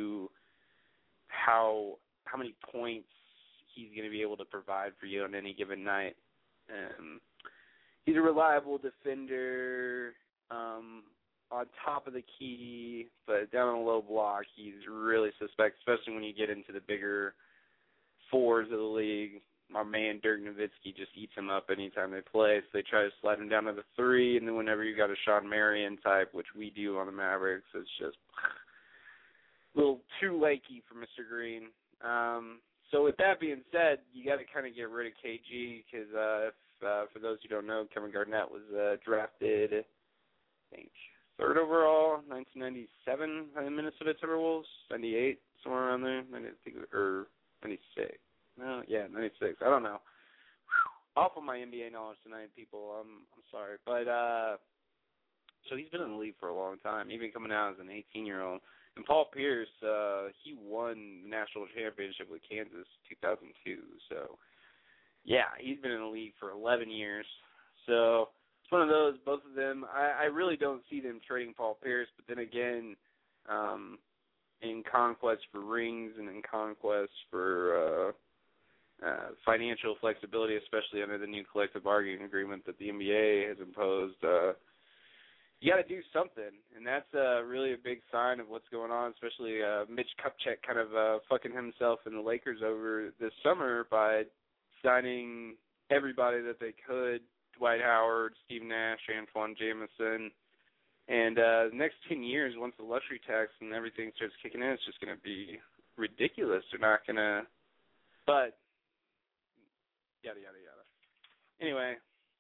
Speaker 1: how many points he's going to be able to provide for you on any given night. He's a reliable defender on top of the key, but down on the low block, he's really suspect, especially when you get into the bigger fours of the league. My man Dirk Nowitzki just eats him up anytime they play, so they try to slide him down to the three, and then whenever you got a Sean Marion type, which we do on the Mavericks, it's just a little too lanky for Mr. Green. So with that being said, you got to kind of get rid of KG because for those who don't know, Kevin Garnett was drafted, I think, 3rd overall, 1997, the Minnesota Timberwolves, 98, somewhere around there, or 96. No, yeah, 96. I don't know. Off of my NBA knowledge tonight, people. I'm sorry, but so he's been in the league for a long time, even coming out as an 18-year-old. And Paul Pierce, he won the national championship with Kansas 2002. So, yeah, he's been in the league for 11 years. So it's one of those, both of them. I really don't see them trading Paul Pierce, but then again, in conquest for rings and in conquest for financial flexibility, especially under the new collective bargaining agreement that the NBA has imposed, you got to do something, and that's really a big sign of what's going on, especially Mitch Kupchak kind of fucking himself and the Lakers over this summer by signing everybody that they could, Dwight Howard, Steve Nash, Antoine Jamison, and the next 10 years, once the luxury tax and everything starts kicking in, it's just going to be ridiculous. They're not going to, but yada, yada, yada. Anyway,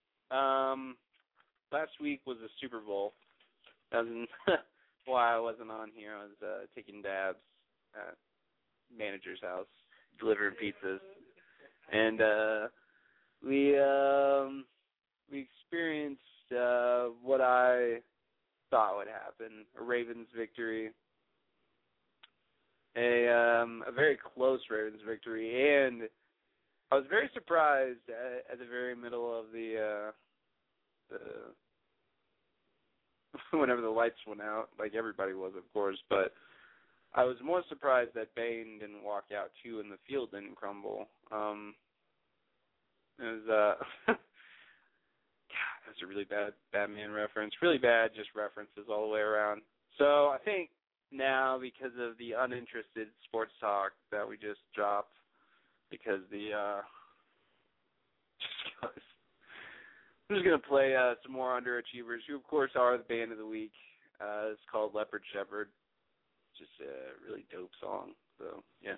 Speaker 1: last week was the Super Bowl. That was why I wasn't on here. I was taking dabs at manager's house, delivering pizzas. And we experienced what I thought would happen, a Ravens victory. A very close Ravens victory, and I was very surprised at the very middle of the whenever the lights went out, like everybody was, of course, but I was more surprised that Bane didn't walk out too and the field didn't crumble. It was that's a really bad Batman reference. Really bad, just references all the way around. So I think now, because of the uninterested sports talk that we just dropped, because I'm just going to play some more underachievers, who, of course, are the band of the week. It's called Leopard Shepherd. Just a really dope song. So, yeah.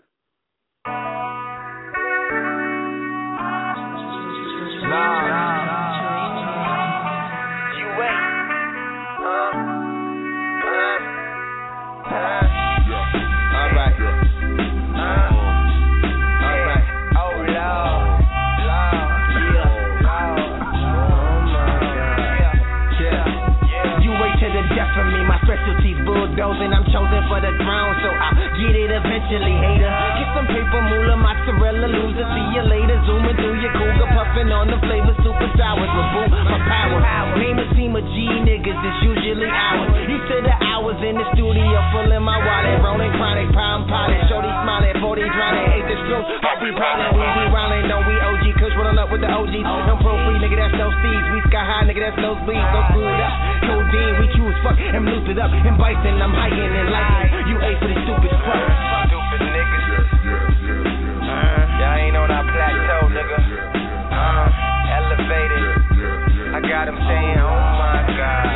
Speaker 4: And I'm chosen for the throne, so I'll get it eventually, hater. Get some paper, moolah, mozzarella, loser. See you later, zooming through your cougar, puffing on the flavor, super sours with boo for power. Name a team of G niggas, it's usually ours. Used to the hours in the studio, full in my wallet, rolling chronic, palm pilot, shorty smiling, 40 drowning, ate the screw. Hope we prowling, we be rounding, don't we OG, kush rolling up with the OGs. No pro free, nigga, that's no steeds. We sky high, nigga, that's no speed, so screwed up. Codeine, we choose fuck and loose it up. And bison, I'm hiking and liking. You ate for the stupid fuck. Stupid niggas. Y'all ain't on our plateau, nigga. Elevated. I got him saying, oh my God.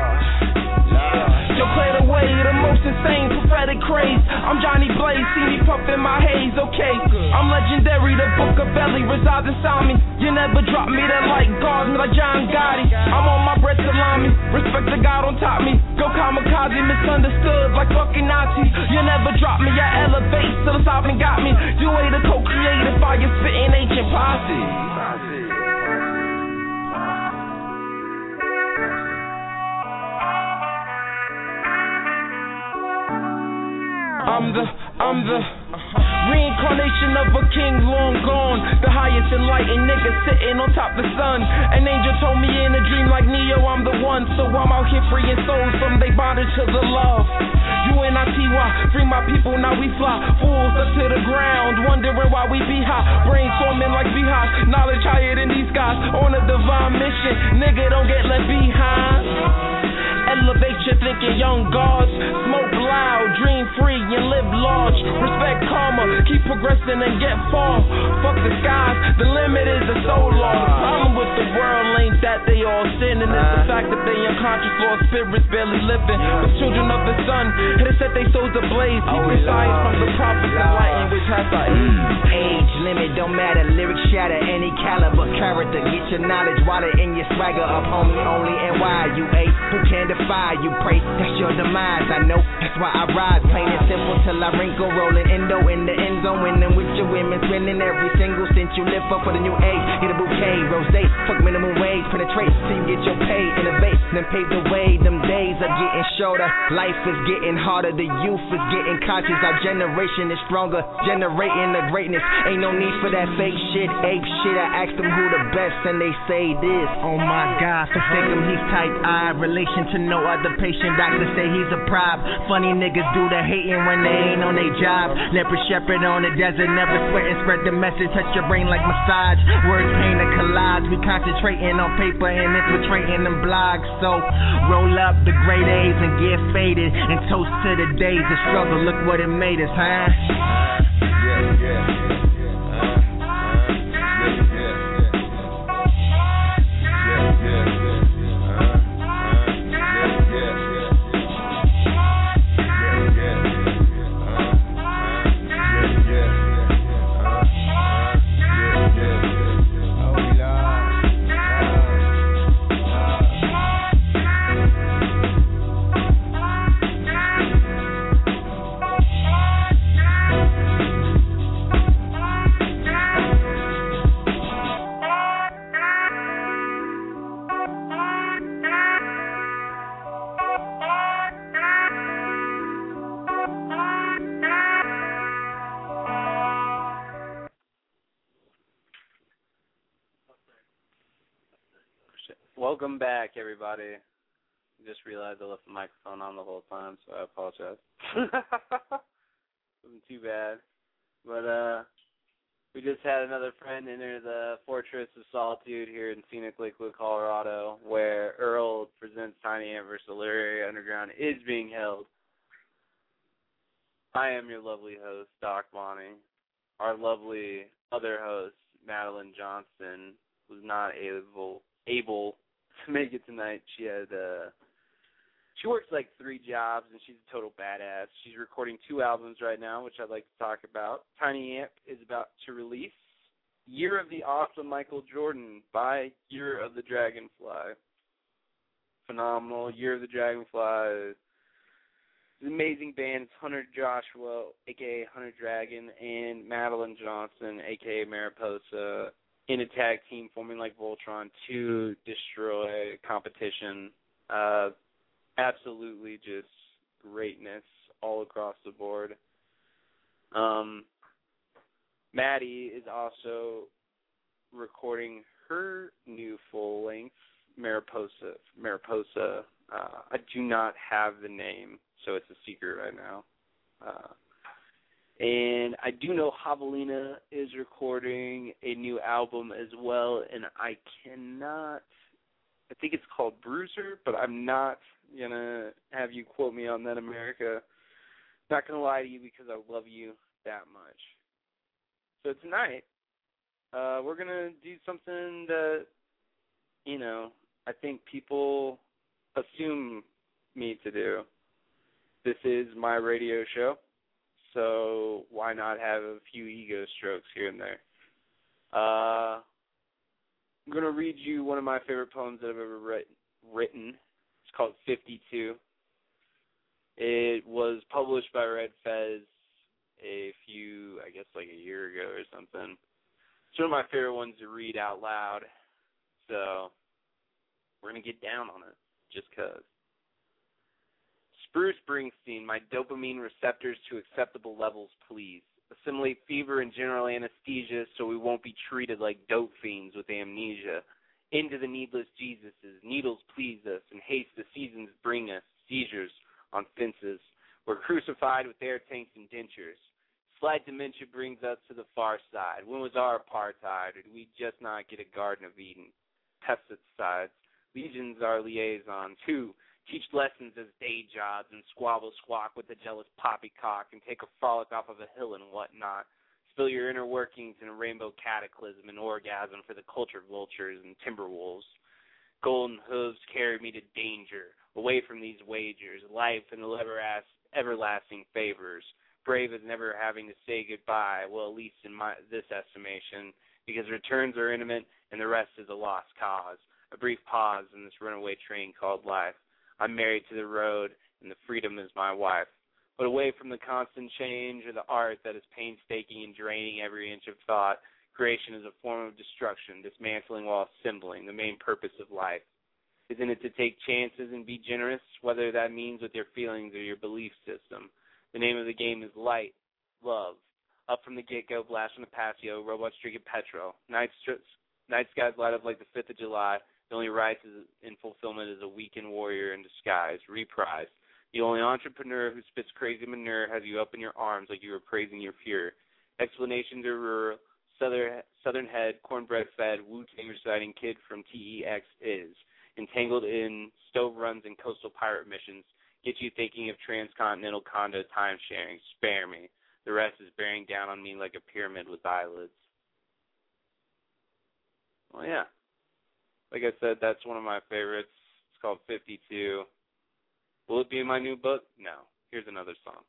Speaker 4: Yo, clear the way, the most insane prophetic craze. I'm Johnny Blaze, see me puffin' my haze, okay. I'm legendary, the book of belly resides inside me. You never drop me, that light guards me like John Gotti. I'm on my bread salami, respect the God on top me. Go kamikaze, misunderstood like fucking Nazis. You never drop me, I elevate, psilocybin got me. You ain't a co-creative, fire spitting ancient posse. I'm the reincarnation of a king long gone, the highest enlightened nigga sitting on top of the sun. An angel told me in a dream like Neo, I'm the one. So I'm out here freeing souls from they bondage to the love. UNITY, free my people, now we fly. Fools up to the ground, wondering why we be high. Brainstorming like beehives, knowledge higher than these guys. On a divine mission, nigga don't get left behind. Elevate your thinking, young gods. Smoke loud, dream free, and live large. Respect karma, keep progressing and get far. Fuck the skies, the limit is the soul law. The problem with the world ain't that they all sin, and it's the fact that they unconscious, lost spirits barely living. The children of the sun, and they set their souls ablaze. Secret science from the prophets of light, which has our
Speaker 7: age limit don't matter. Lyrics shatter any caliber character. Get your knowledge while it in your swagger up, homie. Only NY you ate. Who can defy you? Pray that's your demise. I know that's why I rise. Plain and simple till I wrinkle, rolling endo in the end zone, winning with your women, spinning every single cent you lift up for the new age. Get a bouquet, rose, fuck minimum wage, penetrate till you get your pay, innovate, then pave the way. Them days are getting shorter, life is getting harder, the youth is getting conscious. Our generation is stronger, generating the greatness. Ain't no need for that fake shit, ape shit. I asked them who the best, and they say this. Oh my God, forsake him, he's type I. Relation to no other patient, doctors say he's a prob. Funny niggas do the hating when they ain't on their job. Leopard shepherd on the desert, never sweating, spread the message, touch your brain like massage. Words paint a collage, we concentrating on paper and infiltrating them blogs. So roll up the great A's and get faded, and toast to the days of struggle. Look what it made us, huh?
Speaker 1: Welcome back, everybody. Just realized I left the microphone on the whole time, so I apologize. Wasn't too bad. But we just had another friend enter the Fortress of Solitude here in scenic Lakewood, Colorado, where Earl Presents Tiny Ant vs. Literary Underground is being held. I am your lovely host, Doc Bonnie. Our lovely other host, Madeline Johnston, was not able to make it tonight. She works like 3 jobs, and she's a total badass. She's recording 2 albums right now, which I'd like to talk about. Tiny Amp is about to release Year of the Awesome Michael Jordan by Year of the Dragonfly. Phenomenal. Year of the Dragonfly. It's an amazing band. It's Hunter Joshua, a.k.a. Hunter Dragon, and Madeline Johnston, a.k.a. Mariposa, in a tag team forming like Voltron to destroy competition. Absolutely just greatness all across the board. Maddie is also recording her new full-length, Mariposa. I do not have the name, so it's a secret right now. And I do know Javelina is recording a new album as well, and I think it's called Bruiser, but I'm not going to have you quote me on that, America. Not going to lie to you because I love you that much. So tonight, we're going to do something that, I think people assume me to do. This is my radio show, so why not have a few ego strokes here and there? I'm going to read you one of my favorite poems that I've ever written. It's called 52. It was published by Red Fez a year ago or something. It's one of my favorite ones to read out loud, so we're going to get down on it just because. Bruce Springsteen, my dopamine receptors to acceptable levels, please. Assimilate fever and general anesthesia so we won't be treated like dope fiends with amnesia. Into the needless Jesuses, needles please us, and haste the seasons bring us, seizures on fences. We're crucified with air tanks and dentures. Slight dementia brings us to the far side. When was our apartheid, or did we just not get a Garden of Eden? Pesticides, legions our liaison, too. Teach lessons as day jobs and squabble squawk with the jealous poppycock and take a frolic off of a hill and whatnot. Spill your inner workings in a rainbow cataclysm and orgasm for the culture vultures and timber wolves. Golden hooves carry me to danger, away from these wagers, life and the everlasting favors. Brave as never having to say goodbye, well, at least in this estimation, because returns are intimate and the rest is a lost cause. A brief pause in this runaway train called life. I'm married to the road, and the freedom is my wife. But away from the constant change or the art that is painstaking and draining every inch of thought, creation is a form of destruction, dismantling while assembling, the main purpose of life. Isn't it to take chances and be generous, whether that means with your feelings or your belief system? The name of the game is light, love. Up from the get-go, blast from the patio, robots drinking petrol. Night skies light up like the 5th of July. The only rise in fulfillment is a weekend warrior in disguise, reprised. The only entrepreneur who spits crazy manure has you up in your arms like you were praising your Fuhrer. Explanations are rural, southern head, cornbread-fed, Wu-Tang reciting kid from TEX is. Entangled in stove runs and coastal pirate missions, get you thinking of transcontinental condo time-sharing. Spare me. The rest is bearing down on me like a pyramid with eyelids. Well, yeah. Like I said, that's one of my favorites. It's called 52. Will it be in my new book? No. Here's another song.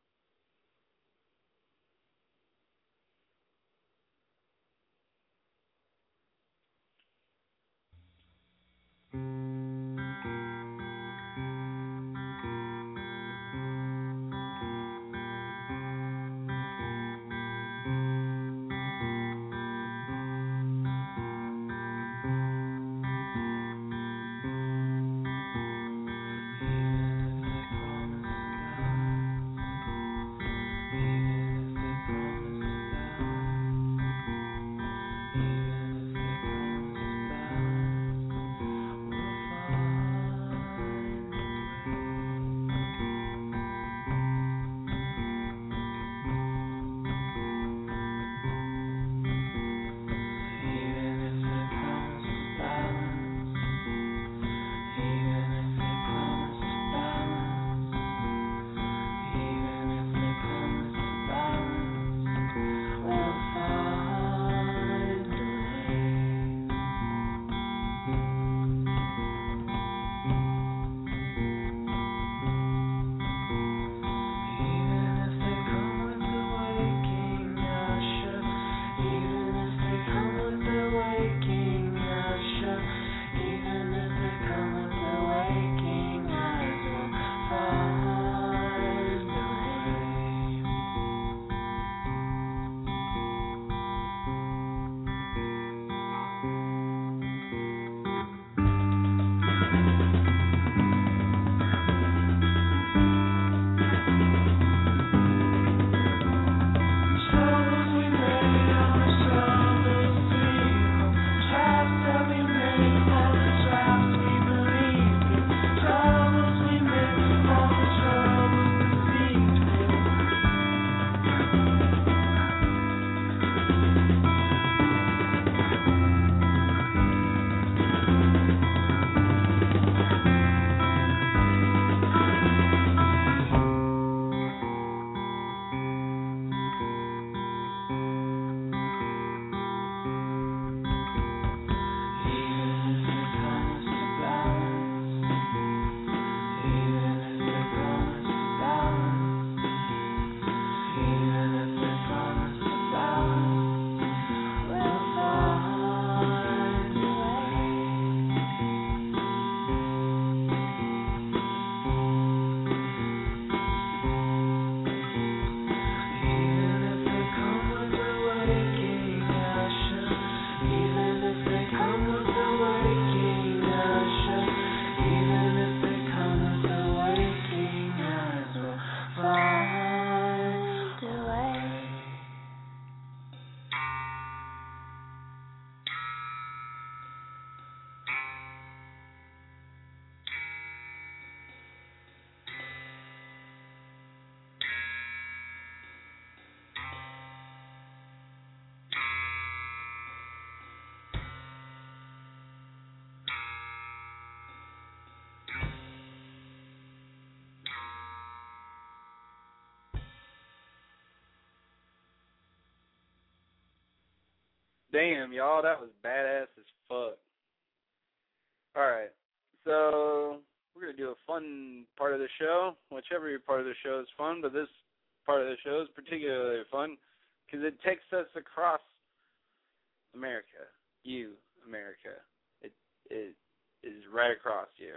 Speaker 1: Damn, y'all, that was badass as fuck. Alright, so we're going to do a fun part of the show. Whichever part of the show is fun, but this part of the show is particularly fun because it takes us across America. You, America. It is right across you.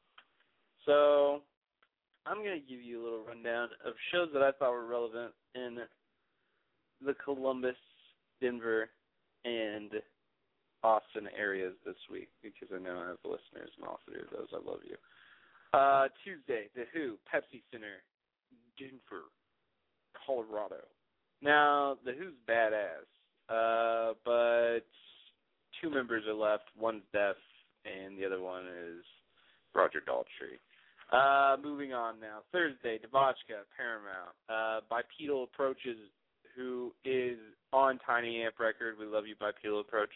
Speaker 1: So I'm going to give you a little rundown of shows that I thought were relevant in the Columbus, Denver, and Austin areas this week because I know I have listeners in all three of those. I love you. Tuesday, The Who, Pepsi Center, Denver, Colorado. Now, The Who's badass, but two members are left. One's deaf, and the other one is Roger Daltrey. Moving on now. Thursday, Devotchka, Paramount. Bipedal Approaches, who is on Tiny Amp Record. We love you, Bipedal Approach.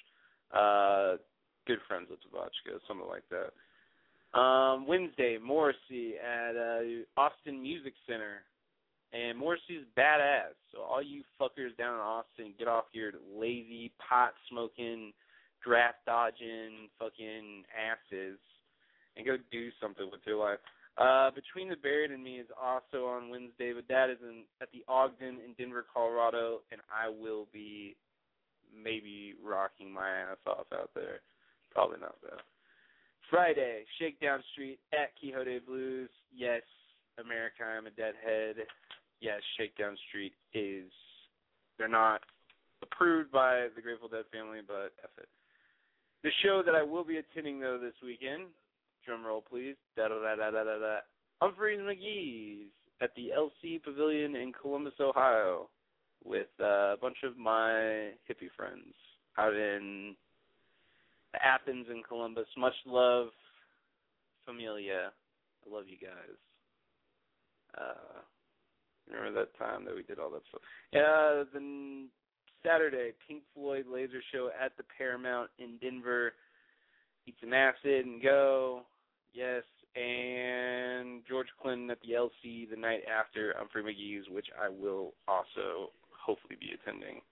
Speaker 1: Good friends with Devotchka, something like that. Wednesday, Morrissey at Austin Music Center. And Morrissey's badass. So all you fuckers down in Austin, get off your lazy, pot-smoking, draft-dodging fucking asses and go do something with your life. Between the Buried and Me is also on Wednesday, but that is at the Ogden in Denver, Colorado, and I will be maybe rocking my ass off out there. Probably not, though. Friday, Shakedown Street at Quixote Blues. Yes, America, I'm a deadhead. Yes, Shakedown Street is, they're not approved by the Grateful Dead family, but F it. The show that I will be attending, though, this weekend, drum roll, please, da-da-da-da-da-da-da, Humphreys McGee's at the LC Pavilion in Columbus, Ohio, with a bunch of my hippie friends out in Athens and Columbus. Much love, familia. I love you guys. Remember that time that we did all that stuff? Then Saturday, Pink Floyd laser show at the Paramount in Denver. Eat some acid and go. Yes, and George Clinton at the LC the night after Humphrey McGee's, which I will also hopefully be attending.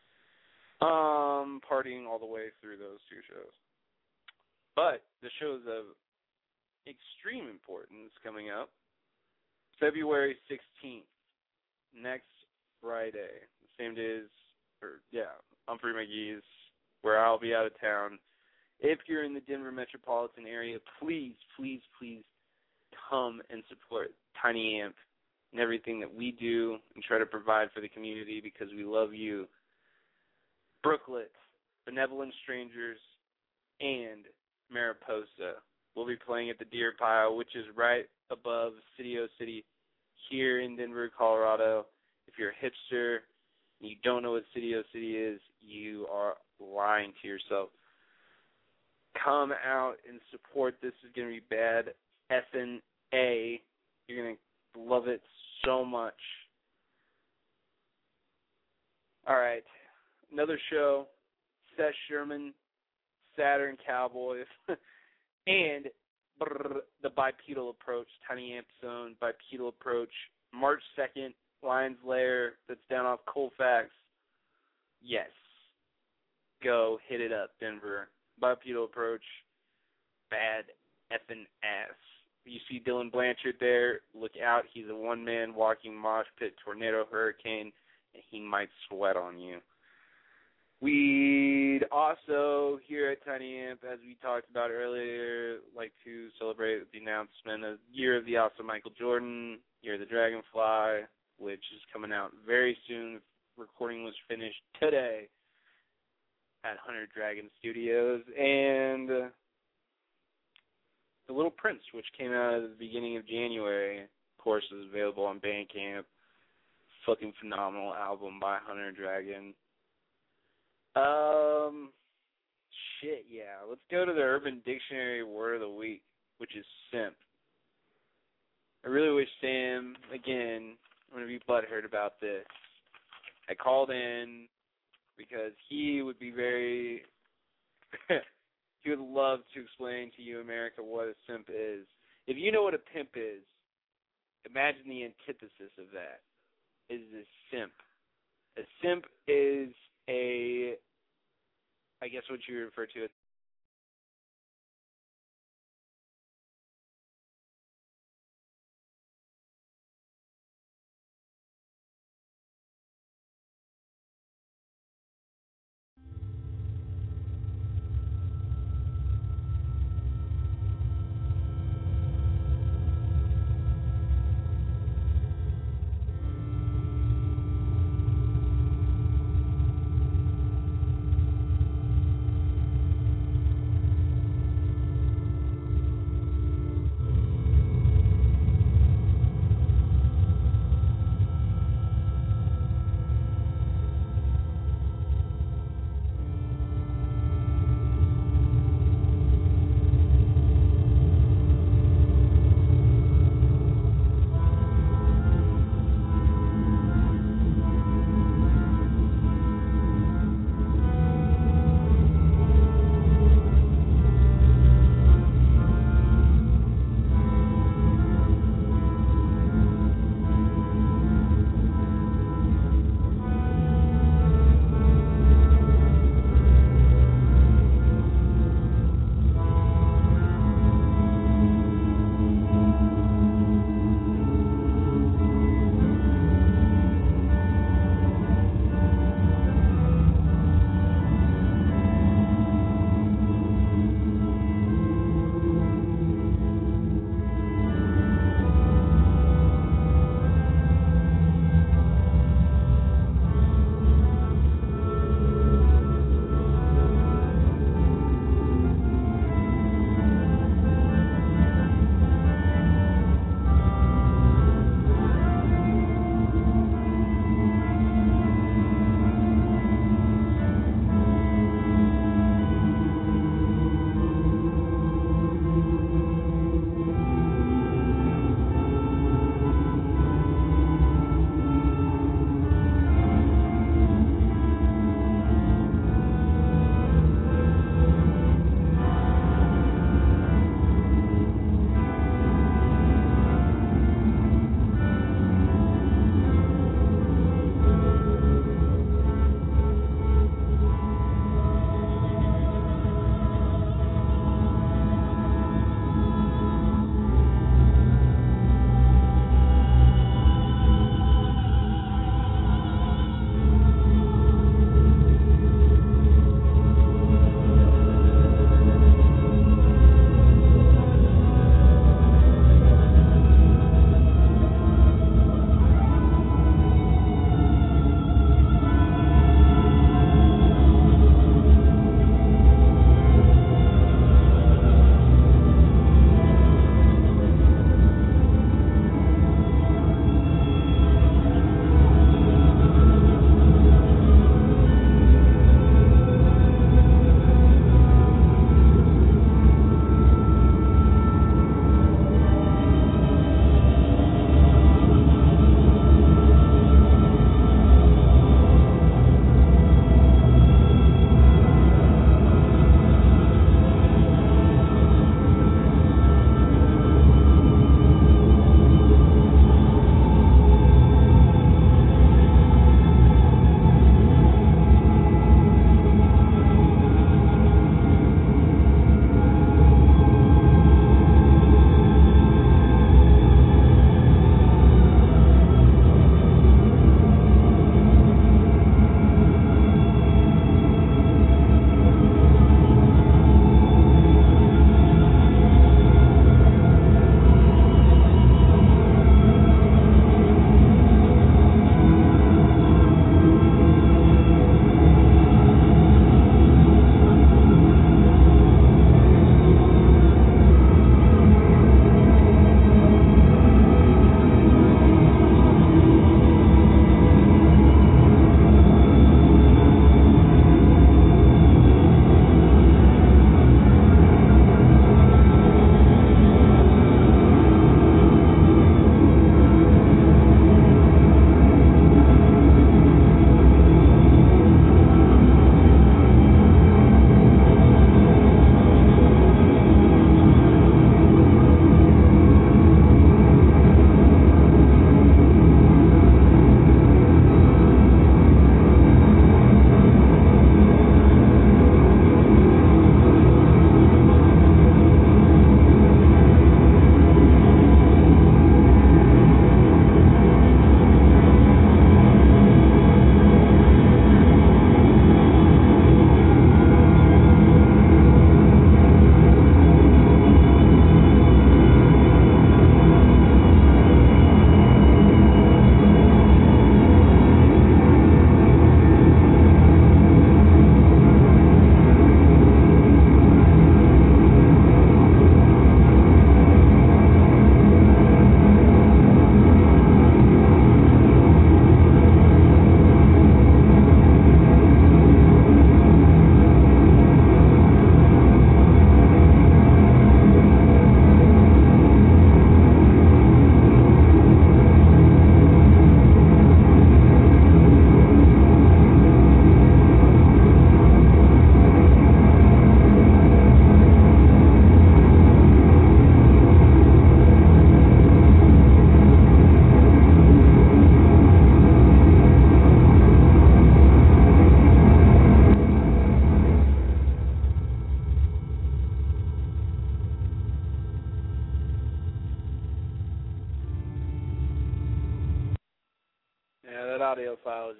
Speaker 1: Partying all the way through those two shows. But the shows of extreme importance coming up. February 16th, next Friday, the same day as, Humphrey McGee's, where I'll be out of town. If you're in the Denver metropolitan area, please, please, please come and support Tiny Amp and everything that we do and try to provide for the community because we love you. Brooklet, Benevolent Strangers, and Mariposa will be playing at the Deer Pile, which is right above City-O City here in Denver, Colorado. If you're a hipster and you don't know what City-O City is, you are lying to yourself. Come out and support. This is going to be bad effing A. You're going to love it so much. All right. Another show, Seth Sherman, Saturn Cowboys, and the Bipedal Approach, Tiny Amp Zone, Bipedal Approach, March 2nd, Lions Lair, that's down off Colfax. Yes. Go hit it up, Denver. Bipedal Approach, bad effing ass. You see Dylan Blanchard there, look out. He's a one-man walking mosh pit tornado hurricane, and he might sweat on you. We'd also, here at Tiny Amp, as we talked about earlier, like to celebrate the announcement of Year of the Awesome Michael Jordan, Year of the Dragonfly, which is coming out very soon. Recording was finished today at 100 Dragon Studios. And The Little Prince, which came out at the beginning of January, of course, is available on Bandcamp. Fucking phenomenal album by 100 Dragon. Let's go to the Urban Dictionary word of the week, which is simp. I really wish Sam, again, I'm going to be butthurt about this. I called in because he would be very, he would love to explain to you, America, what a simp is. If you know what a pimp is, imagine the antithesis of that is a simp. A simp is a I guess what you refer to as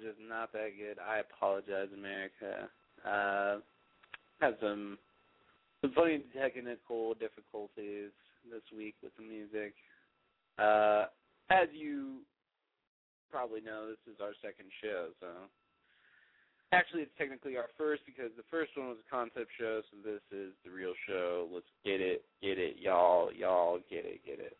Speaker 1: is not that good. I apologize, America. Had some funny technical difficulties this week with the music. As you probably know, this is our second show, so actually it's technically our first because the first one was a concept show, so this is the real show. Let's get it, y'all get it.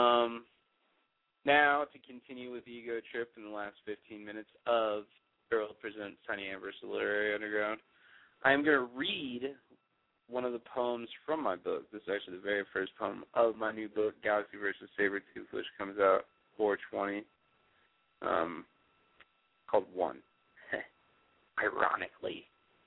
Speaker 1: Now to continue with the ego trip in the last 15 minutes of Earl Presents Tiny Amp vs. Literary Underground, I am going to read one of the poems from my book. This is actually the very first poem of my new book, Galaxy vs. Sabretooth, which comes out 4/20, called One. Ironically.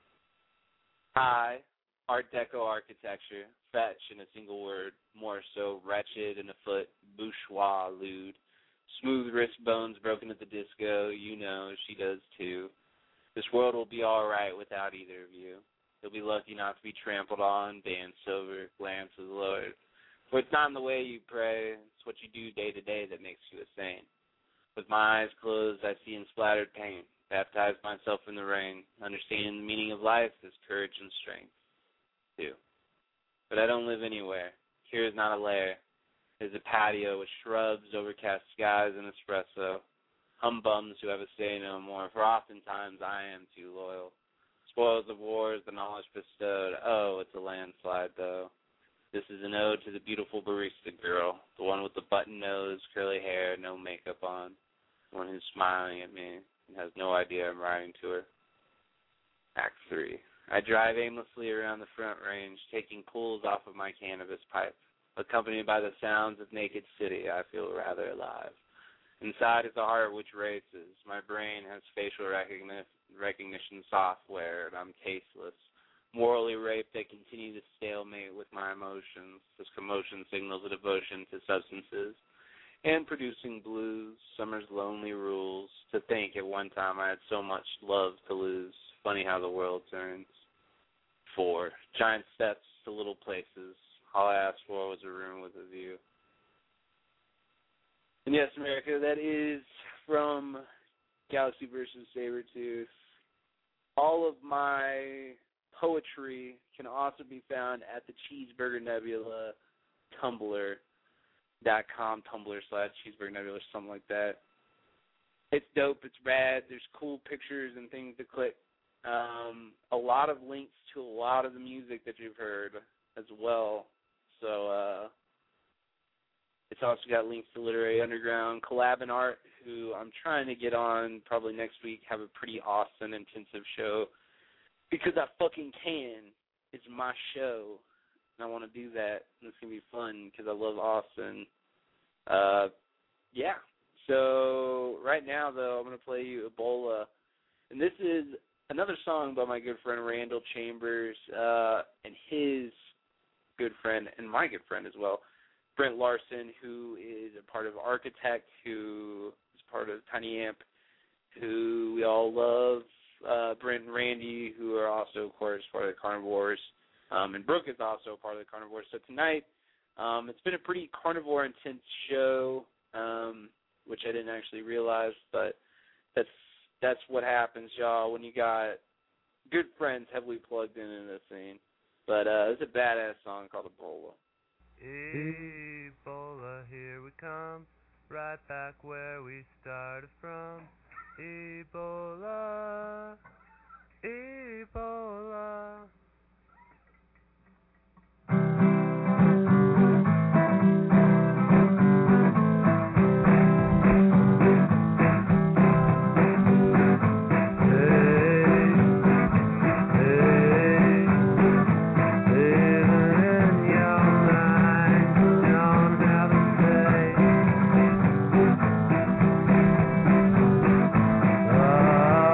Speaker 1: I, Art Deco architecture, fetch in a single word, more so wretched and afoot, bourgeois lewd, smooth wrist bones broken at the disco, you know, she does too. This world will be alright without either of you. You'll be lucky not to be trampled on, danced over, glance of the Lord. For it's not in the way you pray, it's what you do day to day that makes you a saint. With my eyes closed, I see in splattered paint, baptize myself in the rain, understanding the meaning of life is courage and strength, too. But I don't live anywhere. Here is not a lair. It is a patio with shrubs, overcast skies, and espresso. Humbums who have a say no more, for oftentimes I am too loyal. Spoils of wars, the knowledge bestowed. Oh, it's a landslide, though. This is an ode to the beautiful barista girl, the one with the button nose, curly hair, no makeup on, the one who's smiling at me and has no idea I'm writing to her. Act 3. I drive aimlessly around the front range, taking pulls off of my cannabis pipe. Accompanied by the sounds of Naked City, I feel rather alive. Inside is a heart which races. My brain has facial recognition software, and I'm tasteless. Morally raped, I continue to stalemate with my emotions. This commotion signals a devotion to substances and producing blues. Summer's lonely rules. To think at one time I had so much love to lose. Funny how the world turns. 4. Giant steps to little places. All I asked for was a room with a view. And yes, America, that is from Galaxy vs. Sabretooth. All of my poetry can also be found at the Cheeseburger Nebula Tumblr.com, Tumblr/Cheeseburger Nebula, something like that. It's dope. It's rad. There's cool pictures and things to click. A lot of links to a lot of the music that you've heard as well. So it's also got links to Literary Underground, Collab and Art, who I'm trying to get on probably next week, have a pretty awesome, intensive show. Because I fucking can. It's my show. And I want to do that. And it's going to be fun because I love Austin. Yeah. So right now, though, I'm going to play you Ebola. And this is another song by my good friend Randall Chambers and his good friend, and my good friend as well, Brent Larson, who is a part of Architect, who is part of Tiny Amp, who we all love, Brent and Randy, who are also, of course, part of the Carnivores, and Brooke is also part of the Carnivores. So tonight, it's been a pretty carnivore-intense show, which I didn't actually realize, but that's what happens, y'all, when you got good friends heavily plugged into the scene. But it's a badass song called Ebola.
Speaker 8: Ebola, here we come, right back where we started from. Ebola, Ebola. Ah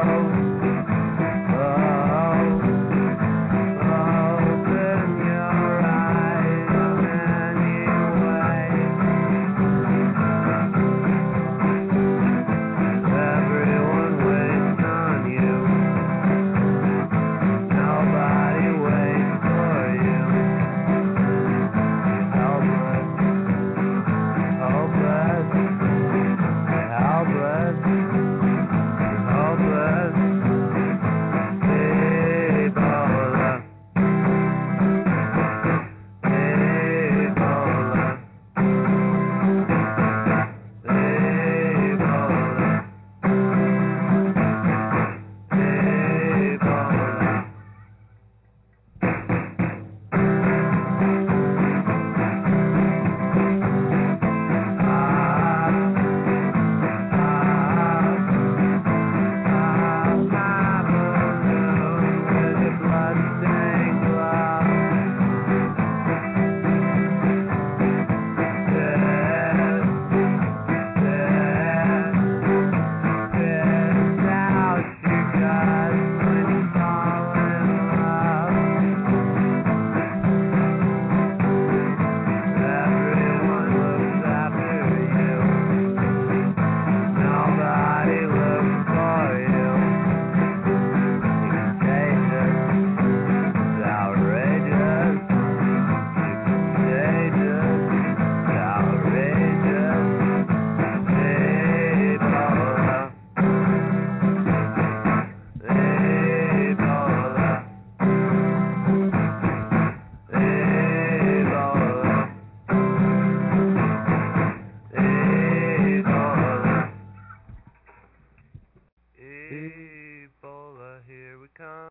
Speaker 8: Ebola, here we come.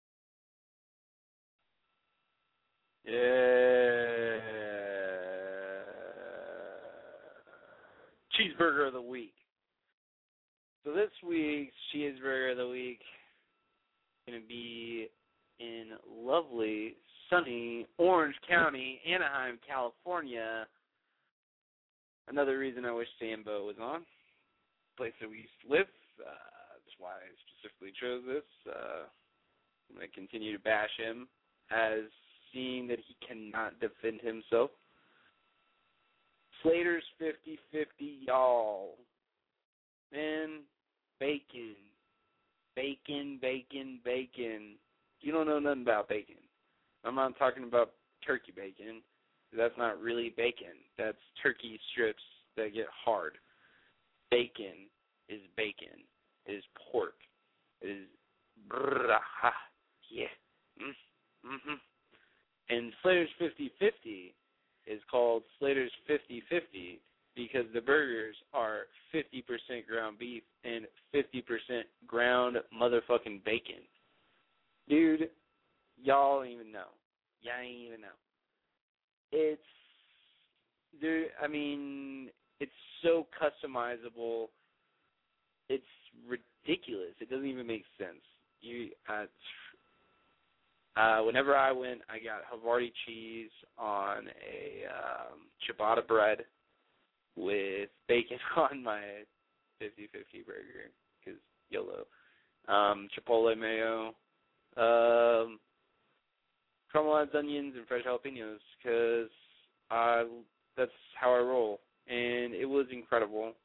Speaker 1: Yeah. Cheeseburger of the week. So this week's cheeseburger of the week is going to be in lovely, sunny Orange County, Anaheim, California. Another reason I wish Sambo was on. Place that we used to live. That's why I specifically chose this. I'm going to continue to bash him as seeing that he cannot defend himself. Slater's 50-50, y'all. Man, bacon. Bacon, bacon, bacon. You don't know nothing about bacon. I'm not talking about turkey bacon. That's not really bacon. That's turkey strips that get hard. Bacon is bacon. It is pork. It is yeah. Mm-hmm. And Slater's 50-50 is called Slater's 50-50 because the burgers are 50% ground beef and 50% ground motherfucking bacon. Dude, y'all don't even know. Y'all ain't even know. It's so customizable. It's ridiculous. It doesn't even make sense. Whenever I went, I got Havarti cheese on a ciabatta bread with bacon on my 50-50 burger, because YOLO. Chipotle mayo, caramelized onions, and fresh jalapenos, because that's how I roll. And it was incredible.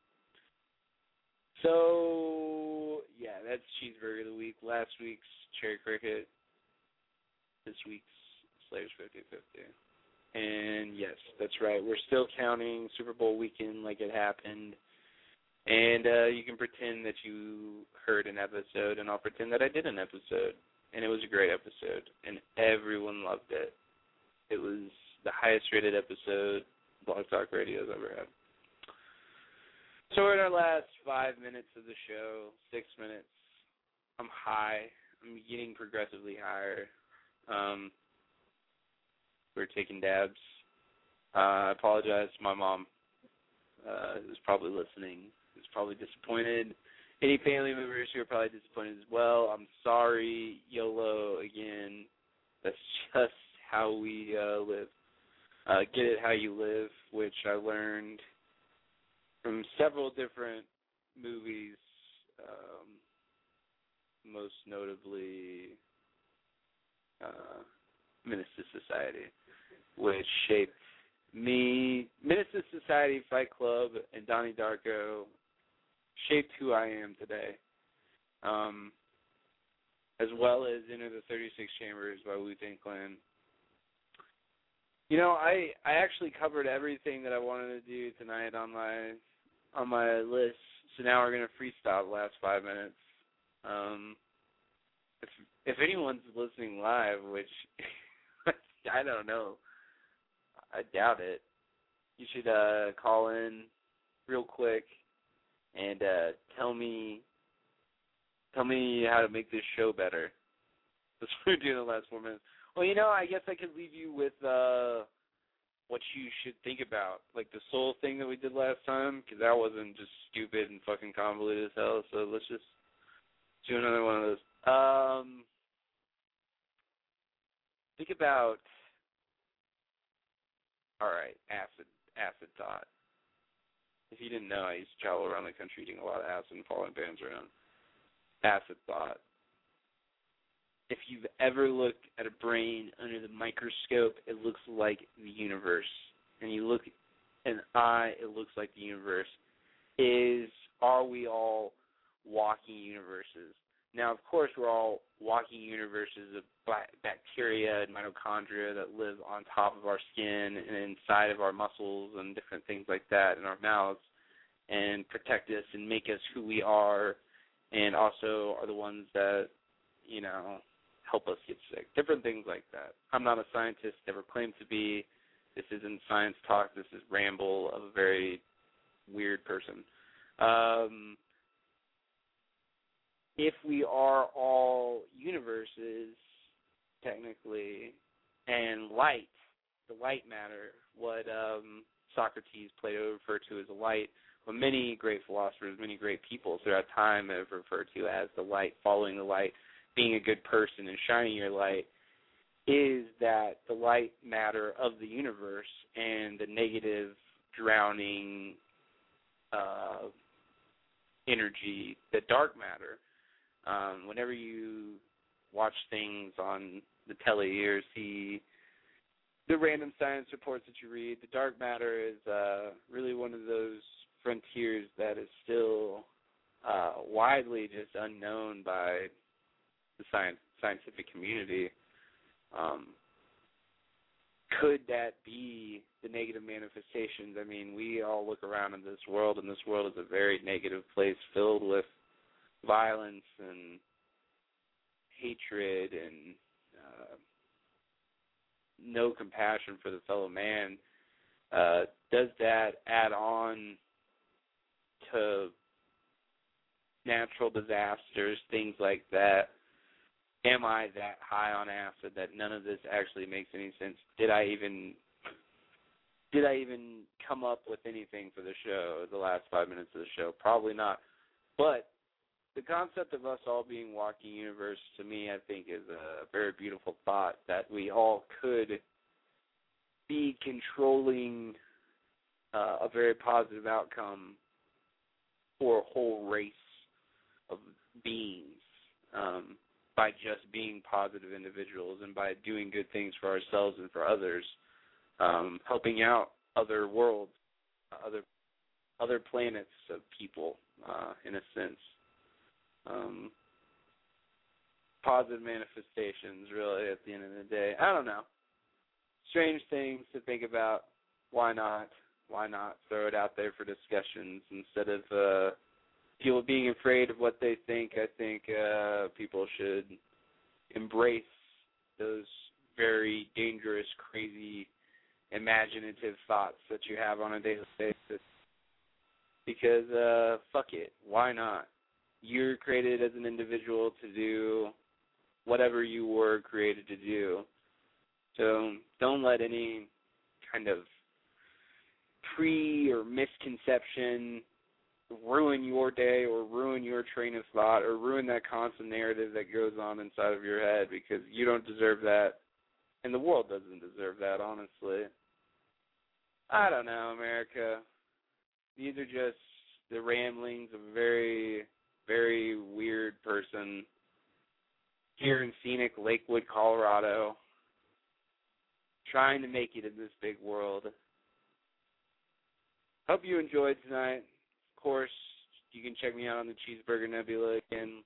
Speaker 1: So, yeah, that's cheeseburger of the week. Last week's cherry cricket. This week's Slater's 50-50. And, yes, that's right. We're still counting Super Bowl weekend like it happened. And you can pretend that you heard an episode, and I'll pretend that I did an episode. And it was a great episode, and everyone loved it. It was the highest-rated episode Blog Talk Radio's ever had. So we're in our last 5 minutes of the show, 6 minutes. I'm high. I'm getting progressively higher. We're taking dabs. I apologize to my mom, who's probably listening, who's probably disappointed. Any family members who are probably disappointed as well, I'm sorry. YOLO again. That's just how we live. Get it how you live, which I learned from several different movies, most notably Menace to Society, which shaped me. Menace to Society, Fight Club, and Donnie Darko shaped who I am today, as well as Enter the 36 Chambers by Wu-Tang Clan. You know, I actually covered everything that I wanted to do tonight on my list, so now we're going to freestyle the last 5 minutes. If anyone's listening live, which I don't know, I doubt it, you should call in real quick and tell me how to make this show better. That's what we're doing in the last 4 minutes. Well, you know, I guess I could leave you with what you should think about, like the soul thing that we did last time, because that wasn't just stupid and fucking convoluted as hell. So let's just do another one of those. Think about, all right, acid thought. If you didn't know, I used to travel around the country eating a lot of acid and following bands around. Acid thought. If you've ever looked at a brain under the microscope, it looks like the universe. And you look at an eye, it looks like the universe. Are we all walking universes? Now, of course, we're all walking universes of bacteria and mitochondria that live on top of our skin and inside of our muscles and different things like that in our mouths and protect us and make us who we are, and also are the ones that, you know, help us get sick. Different things like that. I'm not a scientist, never claimed to be. This isn't science talk. This is ramble of a very weird person. if we are all universes, technically, and light, the light matter, what Socrates, Plato referred to as a light, what many great philosophers, many great people throughout time have referred to as the light, following the light, being a good person and shining your light, is that the light matter of the universe and the negative, drowning energy, the dark matter. Whenever you watch things on the telly or see the random science reports that you read, the dark matter is really one of those frontiers that is still widely just unknown by the scientific community. Could that be the negative manifestations? I mean, we all look around in this world, and this world is a very negative place filled with violence and hatred and no compassion for the fellow man. Does that add on to natural disasters, things like that? Am I that high on acid that none of this actually makes any sense? Did I even come up with anything for the show, the last 5 minutes of the show? Probably not. But the concept of us all being walking universe, to me, I think is a very beautiful thought, that we all could be controlling a very positive outcome for a whole race of beings. By just being positive individuals and by doing good things for ourselves and for others, helping out other worlds, other planets of people, in a sense. Positive manifestations, really, at the end of the day. I don't know. Strange things to think about. Why not? Why not throw it out there for discussions instead of people being afraid of what they think? I think people should embrace those very dangerous, crazy, imaginative thoughts that you have on a daily basis. Because, fuck it, why not? You're created as an individual to do whatever you were created to do. So don't let any kind of or misconception ruin your day or ruin your train of thought or ruin that constant narrative that goes on inside of your head, because you don't deserve that, and the world doesn't deserve that, honestly. I don't know, America. These are just the ramblings of a very, very weird person here in scenic Lakewood, Colorado, trying to make it in this big world. Hope you enjoyed tonight. Of course, you can check me out on the Cheeseburger Nebula again,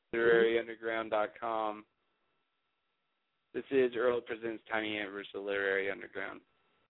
Speaker 1: literaryunderground.com. This is Earl Presents Tiny Ant vs. the Literary Underground.